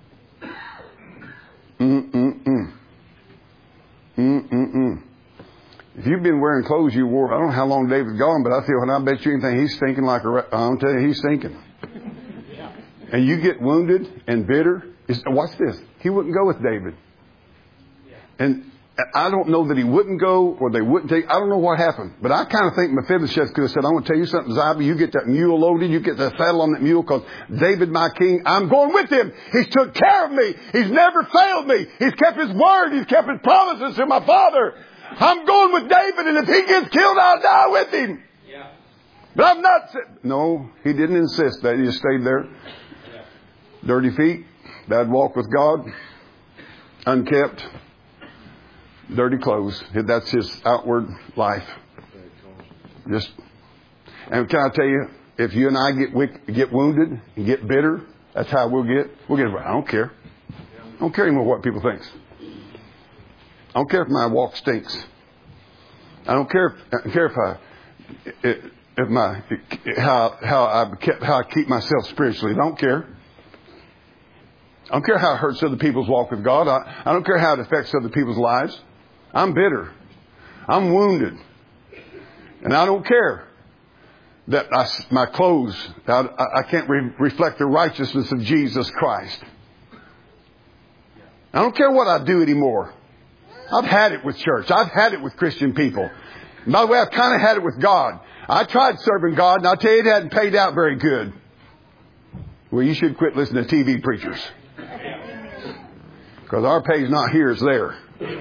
Mm-mm-mm. Mm-mm-mm. If you've been wearing clothes you wore, I don't know how long David's gone, but I feel, and I bet you anything, he's stinking like a, I'm telling you, he's stinking. And you get wounded and bitter. Watch this. He wouldn't go with David. And I don't know that he wouldn't go or they wouldn't take. I don't know what happened. But I kind of think Mephibosheth could have said, I'm going to tell you something, Ziba. You get that mule loaded. You get that saddle on that mule because David, my king, I'm going with him. He's took care of me. He's never failed me. He's kept his word. He's kept his promises to my father. I'm going with David. And if he gets killed, I'll die with him. Yeah. But I'm not. No, he didn't insist that. He just stayed there. Yeah. Dirty feet. Bad walk with God. Unkept. Dirty clothes. That's his outward life. Just, and can I tell you, if you and I get get wounded and get bitter, that's how we'll get. We'll get. I don't care. I don't care anymore what people think. I don't care if my walk stinks. I don't care. If, I don't care if I if my how how I kept, how I keep myself spiritually. I don't care. I don't care how it hurts other people's walk with God. I, I don't care how it affects other people's lives. I'm bitter. I'm wounded. And I don't care that I, my clothes, I, I can't re- reflect the righteousness of Jesus Christ. I don't care what I do anymore. I've had it with church. I've had it with Christian people. And by the way, I've kind of had it with God. I tried serving God, and I'll tell you, it hadn't paid out very good. Well, you should quit listening to T V preachers. Because our pay's not here, it's there.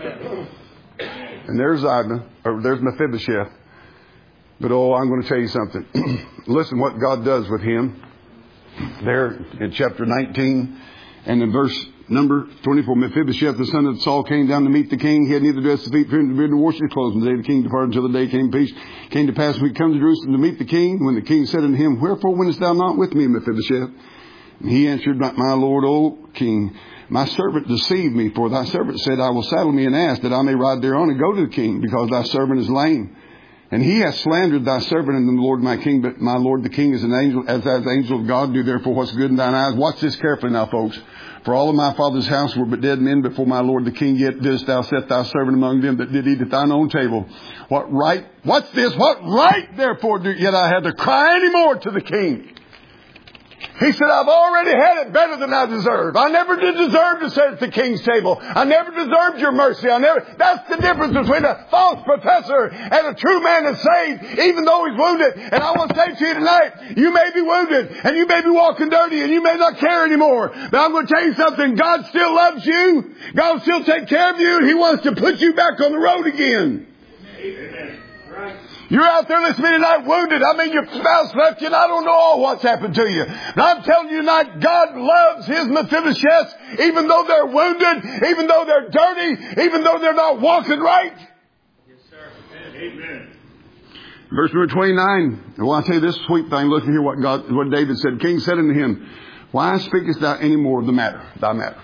And there's Ziba, or there's Mephibosheth. But oh, I'm going to tell you something. Listen what God does with him. There in chapter nineteen and in verse number twenty-four. Mephibosheth, the son of Saul, came down to meet the king. He had neither dressed his feet, trimmed his beard, nor washed his clothes. And the day the king departed until the day came peace. Came to pass when he come to Jerusalem to meet the king. When the king said unto him, Wherefore wentest thou not with me, Mephibosheth? And he answered, My lord, O king, my servant deceived me, for thy servant said, I will saddle me an ass, that I may ride thereon and go to the king, because thy servant is lame. And he hath slandered thy servant and the Lord my king, but my lord the king is an angel, as as the angel of God. Do therefore what's good in thine eyes. Watch this carefully now, folks. For all of my father's house were but dead men before my lord the king, yet didst thou set thy servant among them that did eat at thine own table. What right, what's this? What right therefore do yet I had to cry any more to the king? He said, I've already had it better than I deserve. I never did deserve to sit at the king's table. I never deserved your mercy. I never. That's the difference between a false professor and a true man that's saved, even though he's wounded. And I want to say to you tonight, you may be wounded and you may be walking dirty and you may not care anymore. But I'm going to tell you something. God still loves you. God will still take care of you. And He wants to put you back on the road again. Amen. Right. You're out there listening tonight wounded. I mean, your spouse left you and I don't know all what's happened to you. And I'm telling you tonight, God loves His Mephibosheths, even though they're wounded, even though they're dirty, even though they're not walking right. Yes, sir. Amen. Verse number twenty-nine. Well, I'll tell you this sweet thing. Look here what God, what David said. The king said unto him, Why speakest thou any more of the matter, thy matter?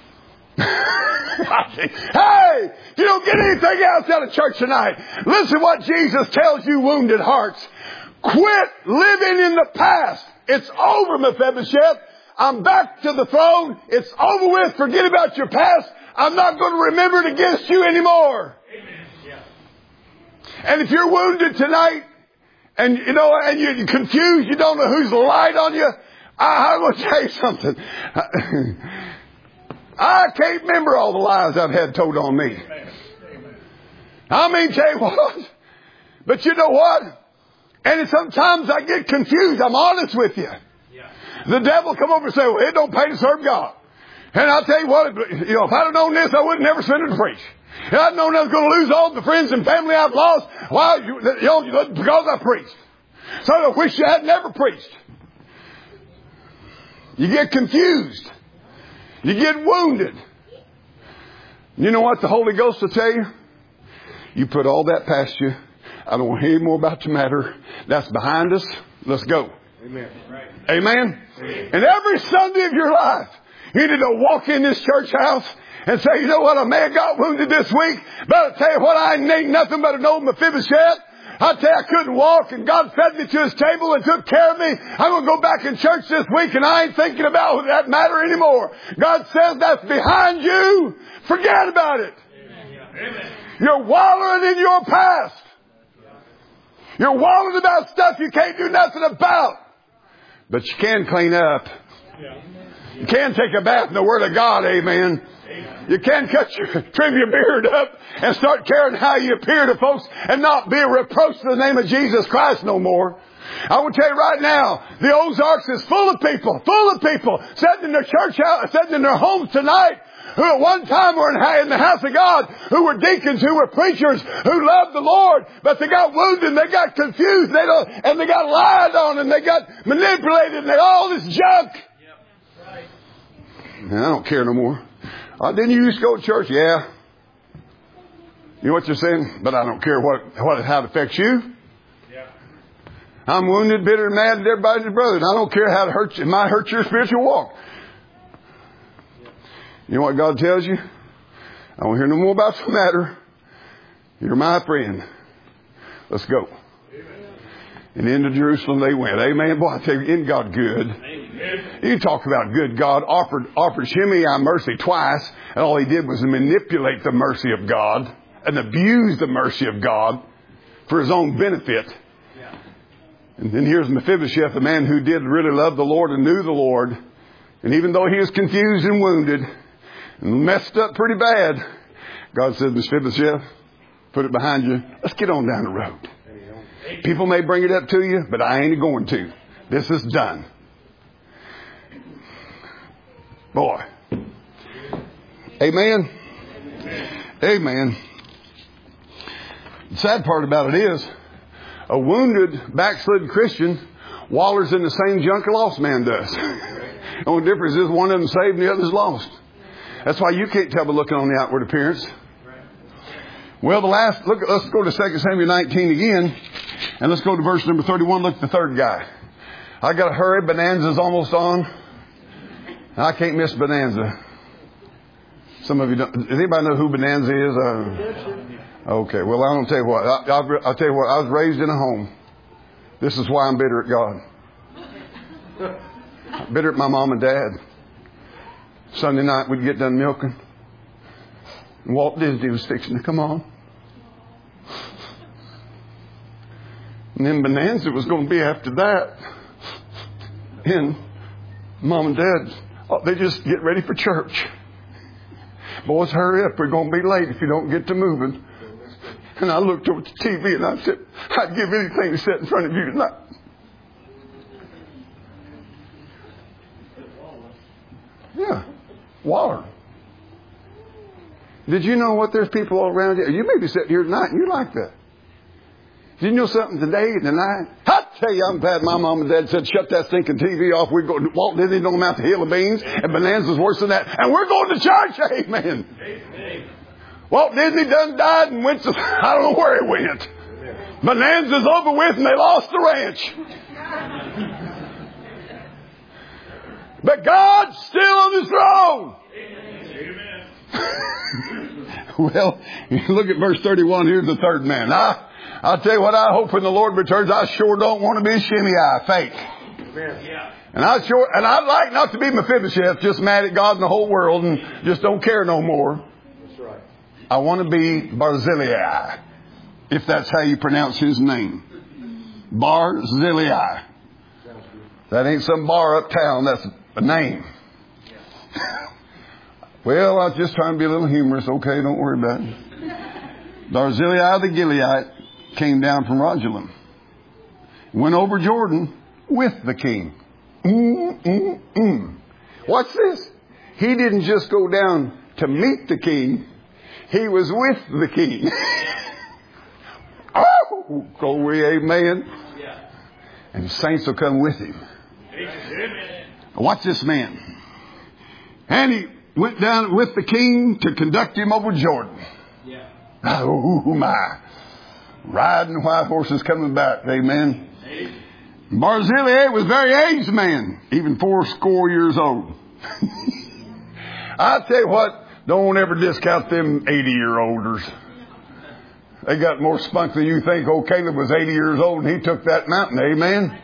Hey, you don't get anything else out of church tonight. Listen what Jesus tells you wounded hearts. Quit living in the past. It's over, Mephibosheth. I'm back to the throne. It's over with. Forget about your past. I'm not going to remember it against you anymore. Amen. Yeah. And if you're wounded tonight, and you know, and you're confused, you don't know who's lied on you, I, I will tell you something. I can't remember all the lies I've had told on me. Amen. I mean, tell you what. But you know what? And sometimes I get confused. I'm honest with you. Yeah. The devil come over and say, well, it don't pay to serve God. And I'll tell you what, you know, if I'd have known this, I would never send it to preach. If I'd known I was going to lose all the friends and family I've lost, why, you know, because I preached. So I wish you had never preached. You get confused. You get wounded. You know what the Holy Ghost will tell you? You put all that past you. I don't want to hear any more about the matter. That's behind us. Let's go. Amen. Right. Amen. Amen. And every Sunday of your life, you need to walk in this church house and say, you know what, I may have got wounded this week, but I'll tell you what, I ain't nothing but an old Mephibosheth. I'll tell you, I couldn't walk, and God fed me to His table and took care of me. I'm going to go back in church this week, and I ain't thinking about that matter anymore. God says that's behind you. Forget about it. Amen. You're wallowing in your past. You're wallowing about stuff you can't do nothing about. But you can clean up. You can take a bath in the Word of God. Amen. You can cut your, trim your beard up and start caring how you appear to folks and not be a reproach to the name of Jesus Christ no more. I will tell you right now, the Ozarks is full of people, full of people sitting in their church house, sitting in their homes tonight, who at one time were in the house of God, who were deacons, who were preachers, who loved the Lord, but they got wounded, they got confused, they don't, and they got lied on, and they got manipulated, and they all this junk. Yep. Right. I don't care no more. Oh, didn't you used to go to church? Yeah. You know what you're saying? But I don't care what, what how it affects you. Yeah. I'm wounded, bitter, and mad at everybody's brother, and I don't care how it hurts. It might hurt your spiritual walk. You know what God tells you? I don't hear no more about the matter. You're my friend. Let's go. Amen. And into Jerusalem they went. Amen. Boy, I tell you, isn't God good? Amen. You talk about good. God offered offered Shimei mercy twice, and all he did was manipulate the mercy of God and abuse the mercy of God for his own benefit. Yeah. And then here's Mephibosheth, a man who did really love the Lord and knew the Lord. And even though he was confused and wounded, messed up pretty bad, God said, Mephibosheth, put it behind you. Let's get on down the road. People may bring it up to you, but I ain't going to. This is done. Boy. Amen. Amen. The sad part about it is, a wounded, backslidden Christian wallers in the same junk a lost man does. The only difference is one of them saved and the other's lost. That's why you can't tell by looking on the outward appearance. Well, the last, look, let's go to Second Samuel nineteen again. And let's go to verse number thirty-one. Look at the third guy. I got to hurry. Bonanza's almost on. I can't miss Bonanza. Some of you don't. Does anybody know who Bonanza is? Uh, okay. Well, I don't tell you what. I, I'll, I'll tell you what. I was raised in a home. This is why I'm bitter at God. I'm bitter at my mom and dad. Sunday night we'd get done milking. And Walt Disney was fixing to come on. And then Bonanza was going to be after that. And Mom and Dad, oh, they just get ready for church. Boys, hurry up. We're going to be late if you don't get to moving. And I looked over at the T V and I said, I'd give anything to sit in front of you tonight. Yeah. Waller. Did you know what there's people all around you? You may be sitting here tonight and you like that. Did you know something today and tonight? I tell you, I'm glad my mom and dad said, shut that stinking T V off. We go to Walt Disney, don't amount to Hill of Beans, and Bonanza's worse than that. And we're going to church. Amen. Amen. Walt Disney done died and went to, I don't know where he went. Amen. Bonanza's over with and they lost the ranch. But God's still on the throne. Amen. Well, look at verse thirty-one. Here's the third man. I, I'll tell you what, I hope when the Lord returns, I sure don't want to be Shimei, fake. Yeah. And I sure, and I'd like not to be Mephibosheth, just mad at God and the whole world and just don't care no more. That's right. I want to be Barzillai, if that's how you pronounce his name. Barzillai. That ain't some bar uptown. That's a name. Well, I was just trying to be a little humorous. Okay, don't worry about it. Barzillai the Gileadite came down from Rogelim. Went over Jordan with the king. Mm, mm, mm. What's this? He didn't just go down to meet the king. He was with the king. Oh, glory, amen. And saints will come with him. Watch this man. And he went down with the king to conduct him over Jordan. Yeah. Oh, my. Riding white horses coming back. Amen. Amen. Barzillai was a very aged man, even four score years old. I tell you what, don't ever discount them eighty-year-olders. They got more spunk than you think. Oh, Caleb was eighty years old and he took that mountain. Amen.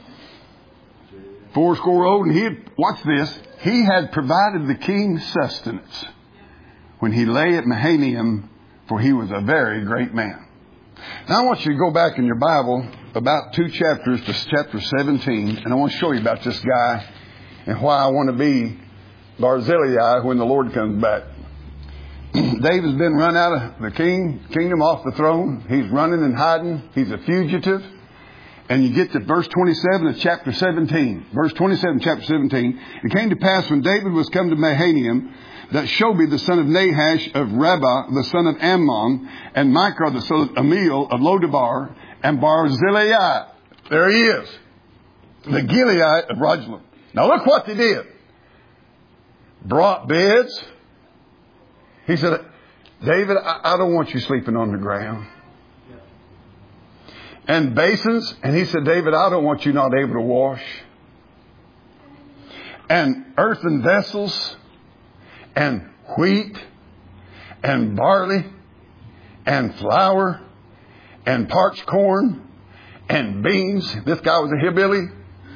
Four score old, and he had, watch this, he had provided the king sustenance when he lay at Mahanaim, for he was a very great man. Now I want you to go back in your Bible about two chapters to chapter seventeen, and I want to show you about this guy and why I want to be Barzillai when the Lord comes back. David's been run out of the king, kingdom off the throne. He's running and hiding. He's a fugitive. And you get to verse twenty-seven of chapter seventeen. Verse twenty-seven, chapter seventeen. It came to pass when David was come to Mahanaim, that Shobi the son of Nahash of Rabbah, the son of Ammon, and Micah the son of Amiel of Lodebar, and Barzillai. There he is. The Gileadite of Rogelim. Now look what they did. Brought beds. He said, David, I, I don't want you sleeping on the ground. And basins. And he said, David, I don't want you not able to wash. And earthen vessels. And wheat. And barley. And flour. And parched corn. And beans. This guy was a hillbilly.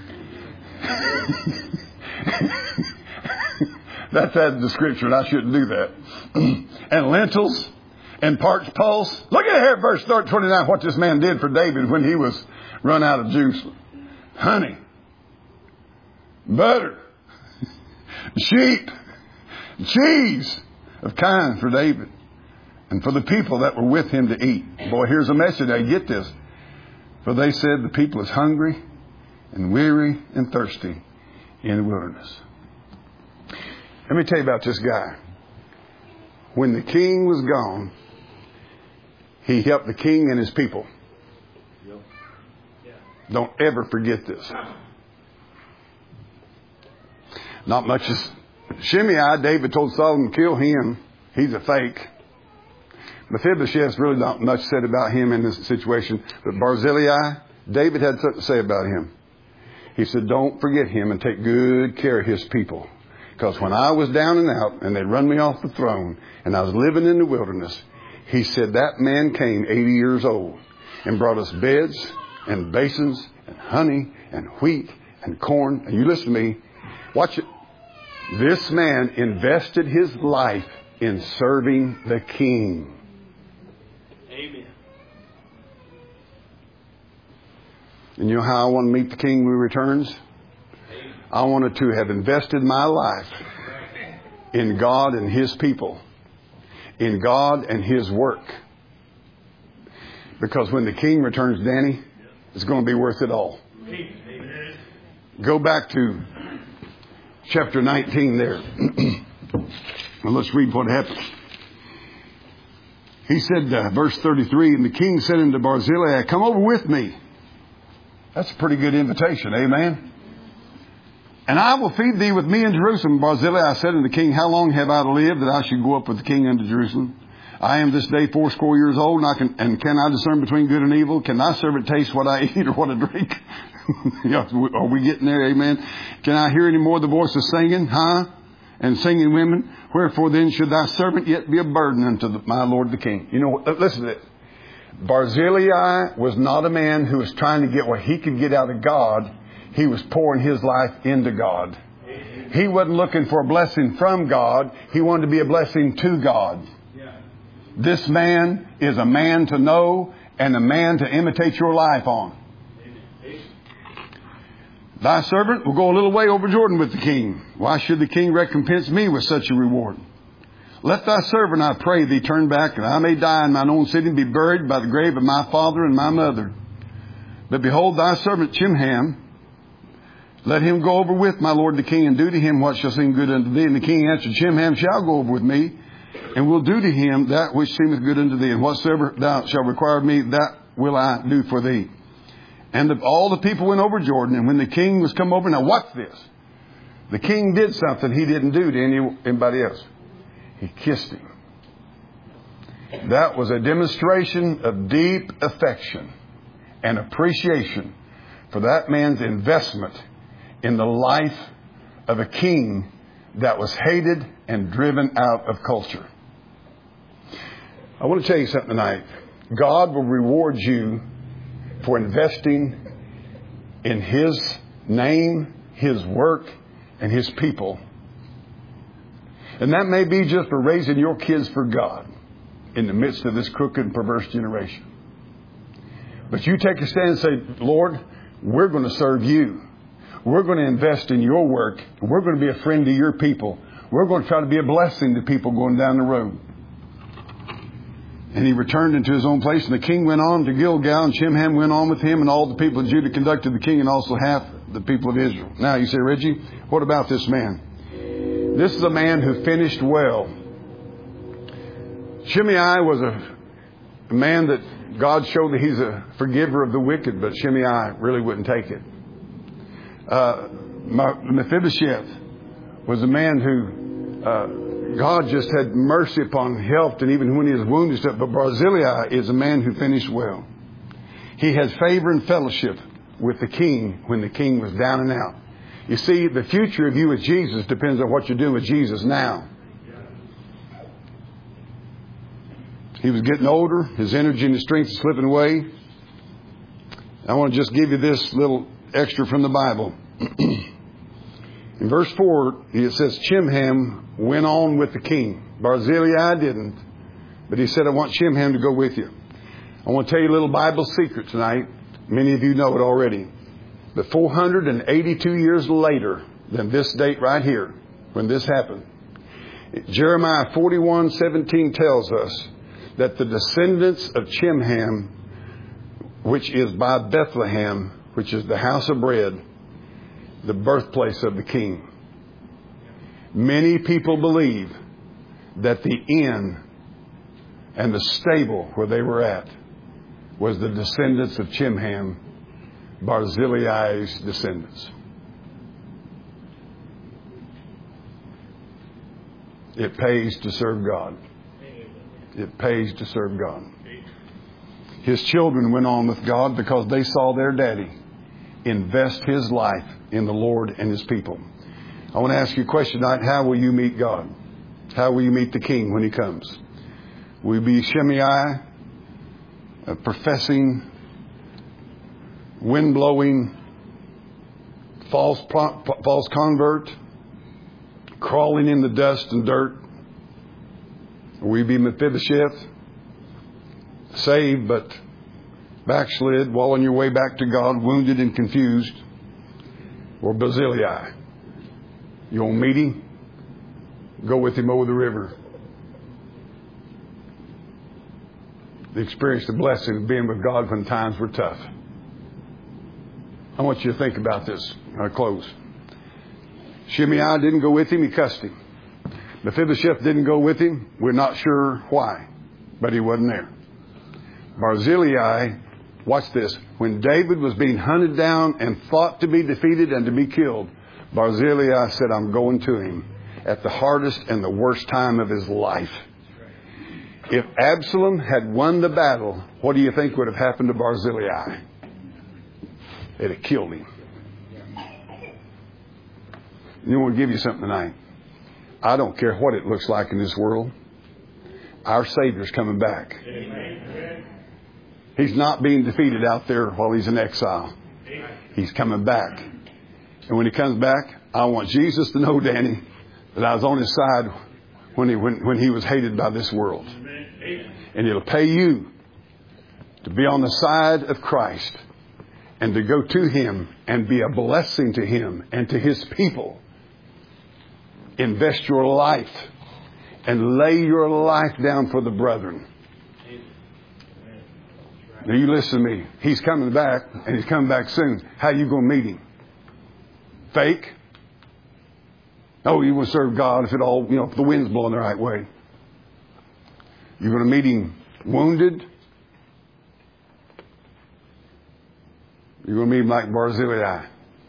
That's added the scripture, and I shouldn't do that. And lentils and parched pulse. Look at here, verse twenty-nine, what this man did for David when he was run out of Jerusalem. Honey, butter, sheep, cheese of kind for David and for the people that were with him to eat. Boy, here's a message. Now get this. For they said the people is hungry and weary and thirsty in the wilderness. Let me tell you about this guy. When the king was gone, he helped the king and his people. Yep. Yeah. Don't ever forget this. Not much as Shimei, David told Solomon to kill him. He's a fake. Mephibosheth's really not much said about him in this situation. But Barzillai, David had something to say about him. He said, don't forget him and take good care of his people. Because when I was down and out and they run me off the throne and I was living in the wilderness, he said that man came eighty years old and brought us beds and basins and honey and wheat and corn. And you listen to me. Watch it. This man invested his life in serving the king. Amen. And you know how I want to meet the king when he returns? I wanted to have invested my life in God and His people, in God and His work. Because when the king returns, Danny, it's going to be worth it all. Go back to chapter nineteen there. And let's read what happened. He said, uh, verse thirty-three, and the king said unto Barzillai, come over with me. That's a pretty good invitation, amen? And I will feed thee with me in Jerusalem. Barzillai said unto the king, how long have I to live that I should go up with the king unto Jerusalem? I am this day fourscore years old, and, I can, and can I discern between good and evil? Can thy servant taste what I eat or what I drink? Are we getting there? Amen. Can I hear any more the voice of singing? Huh? and singing women. Wherefore then should thy servant yet be a burden unto the, my Lord the King? You know, listen to this. Barzillai was not a man who was trying to get what he could get out of God. He was pouring his life into God. He wasn't looking for a blessing from God. He wanted to be a blessing to God. This man is a man to know and a man to imitate your life on. Thy servant will go a little way over Jordan with the king. Why should the king recompense me with such a reward? Let thy servant, I pray thee, turn back, and I may die in mine own city and be buried by the grave of my father and my mother. But behold, thy servant Chimham, let him go over with my lord the king, and do to him what shall seem good unto thee. And the king answered, Chimham shall go over with me, and will do to him that which seemeth good unto thee. And whatsoever thou shalt require of me, that will I do for thee. And the, all the people went over Jordan. And when the king was come over, now watch this. The king did something he didn't do to any, anybody else. He kissed him. That was a demonstration of deep affection and appreciation for that man's investment in the life of a king that was hated and driven out of culture. I want to tell you something tonight. God will reward you for investing in His name, His work, and His people. And that may be just for raising your kids for God in the midst of this crooked and perverse generation. But you take a stand and say, Lord, we're going to serve you. We're going to invest in your work. We're going to be a friend to your people. We're going to try to be a blessing to people going down the road. And he returned into his own place, and the king went on to Gilgal, and Chimham went on with him, and all the people of Judah conducted the king, and also half the people of Israel. Now you say, Reggie, what about this man? This is a man who finished well. Shimei was a, a man that God showed that he's a forgiver of the wicked, but Shimei really wouldn't take it. Uh, Mephibosheth was a man who uh, God just had mercy upon, helped, and even when he was wounded, stuff. But Barzillai is a man who finished well. He had favor and fellowship with the king when the king was down and out. You see, the future of you with Jesus depends on what you're doing with Jesus now. He was getting older. His energy and his strength was slipping away. I want to just give you this little extra from the Bible. In verse four, it says, Chimham went on with the king. Barzillai didn't. But he said, I want Chimham to go with you. I want to tell you a little Bible secret tonight. Many of you know it already. But four hundred eighty-two years later than this date right here, when this happened, Jeremiah forty-one seventeen tells us that the descendants of Chimham, which is by Bethlehem, which is the house of bread, the birthplace of the king. Many people believe that the inn and the stable where they were at was the descendants of Chimham, Barzillai's descendants. It pays to serve God. It pays to serve God. His children went on with God because they saw their daddy invest his life in the Lord and His people. I want to ask you a question tonight. How will you meet God? How will you meet the King when He comes? Will you be Shimei, a professing, wind-blowing, false, false convert, crawling in the dust and dirt? Or will you be Mephibosheth, saved but backslid, walling your way back to God, wounded and confused? Or Barzillai, you won't meet him, go with him over the river. The experience, the blessing of being with God when times were tough. I want you to think about this. I'll close. Shimei didn't go with him, he cussed him. Mephibosheth didn't go with him, we're not sure why, but he wasn't there. Barzillai, watch this. When David was being hunted down and thought to be defeated and to be killed, Barzillai said, I'm going to him at the hardest and the worst time of his life. If Absalom had won the battle, what do you think would have happened to Barzillai? They'd have killed him. You want to give you something tonight. I don't care what it looks like in this world. Our Savior's coming back. Amen. He's not being defeated out there while He's in exile. He's coming back. And when He comes back, I want Jesus to know, Danny, that I was on His side when He, when, when he was hated by this world. And it'll pay you to be on the side of Christ and to go to Him and be a blessing to Him and to His people. Invest your life and lay your life down for the brethren. Now you listen to me. He's coming back, and He's coming back soon. How are you going to meet Him? Fake? Oh, you want to serve God if it all, you know, if the wind's blowing the right way. You're going to meet Him wounded. You're going to meet Him like Barzillai.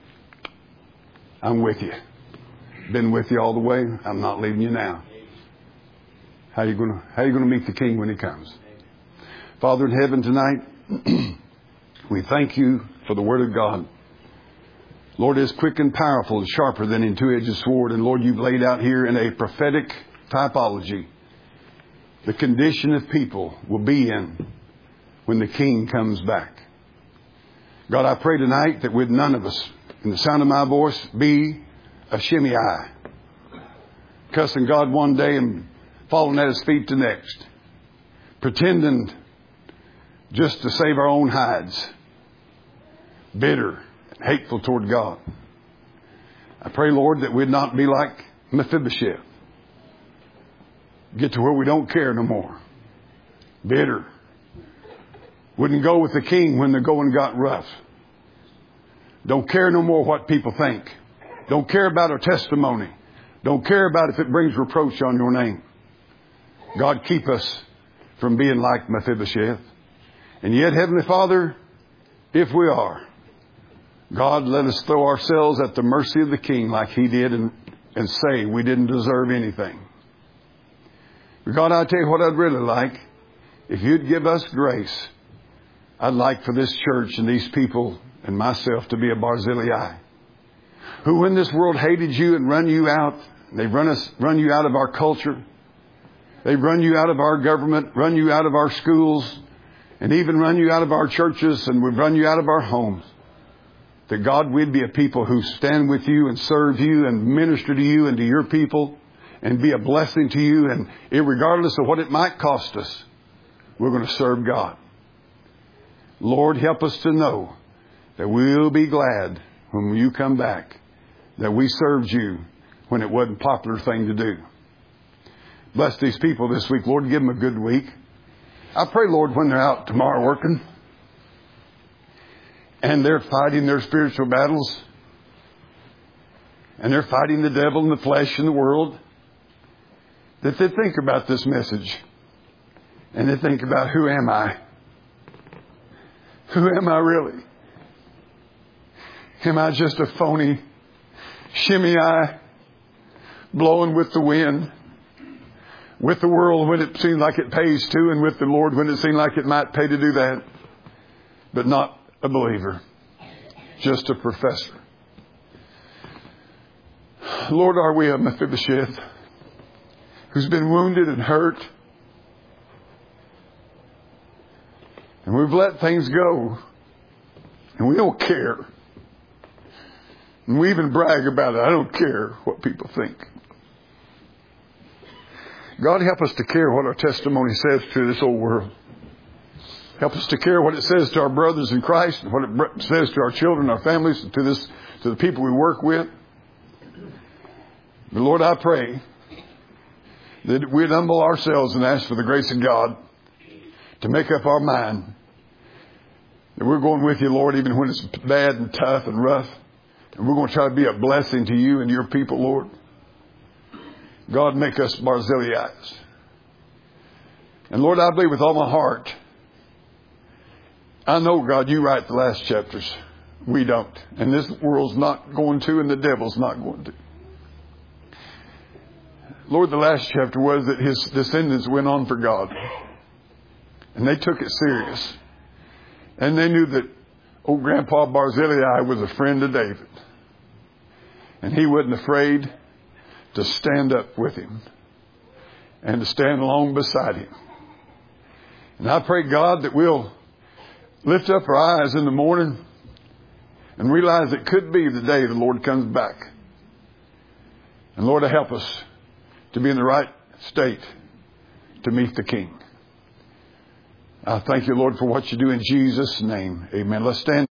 I'm with you. Been with you all the way. I'm not leaving you now. How are you going to, how are you going to meet the King when He comes? Father in heaven, tonight, we thank You for the Word of God. Lord, it is quick and powerful and sharper than any two-edged sword. And Lord, You've laid out here in a prophetic typology the condition of people will be in when the King comes back. God, I pray tonight that with none of us, in the sound of my voice, be a Shimei, cussing God one day and falling at His feet the next, pretending just to save our own hides, bitter, hateful toward God. I pray, Lord, that we'd not be like Mephibosheth. Get to where we don't care no more. Bitter. Wouldn't go with the King when the going got rough. Don't care no more what people think. Don't care about our testimony. Don't care about if it brings reproach on Your name. God, keep us from being like Mephibosheth. And yet, Heavenly Father, if we are, God, let us throw ourselves at the mercy of the King like He did and, and say we didn't deserve anything. But God, I'll tell you what I'd really like. If You'd give us grace, I'd like for this church and these people and myself to be a Barzillai, who when this world hated You and run You out, they've run us, run You out of our culture, they've run You out of our government, run You out of our schools, and even run You out of our churches, and we've run You out of our homes. That God, we'd be a people who stand with You and serve You and minister to You and to Your people and be a blessing to You. And regardless of what it might cost us, we're going to serve God. Lord, help us to know that we'll be glad when You come back that we served You when it wasn't a popular thing to do. Bless these people this week, Lord. Give them a good week. I pray, Lord, when they're out tomorrow working and they're fighting their spiritual battles and they're fighting the devil and the flesh and the world, that they think about this message and they think about, who am I? Who am I really? Am I just a phony Shimei blowing with the wind, with the world when it seems like it pays to, and with the Lord when it seems like it might pay to do that, but not a believer, just a professor? Lord, are we a Mephibosheth who's been wounded and hurt, and we've let things go, and we don't care, and we even brag about it? I don't care what people think. God, help us to care what our testimony says to this old world. Help us to care what it says to our brothers in Christ, and what it says to our children, our families, and to this, to the people we work with. But Lord, I pray that we'd humble ourselves and ask for the grace of God to make up our mind that we're going with You, Lord, even when it's bad and tough and rough. And we're going to try to be a blessing to You and Your people, Lord. God, make us Barzillais. And Lord, I believe with all my heart, I know, God, You write the last chapters. We don't. And this world's not going to, and the devil's not going to. Lord, the last chapter was that His descendants went on for God. And they took it serious. And they knew that old Grandpa Barzillai was a friend of David. And he wasn't afraid to stand up with Him and to stand along beside Him. And I pray, God, that we'll lift up our eyes in the morning and realize it could be the day the Lord comes back. And Lord, help us to be in the right state to meet the King. I thank you, Lord, for what you do in Jesus' name. Amen. Let's stand.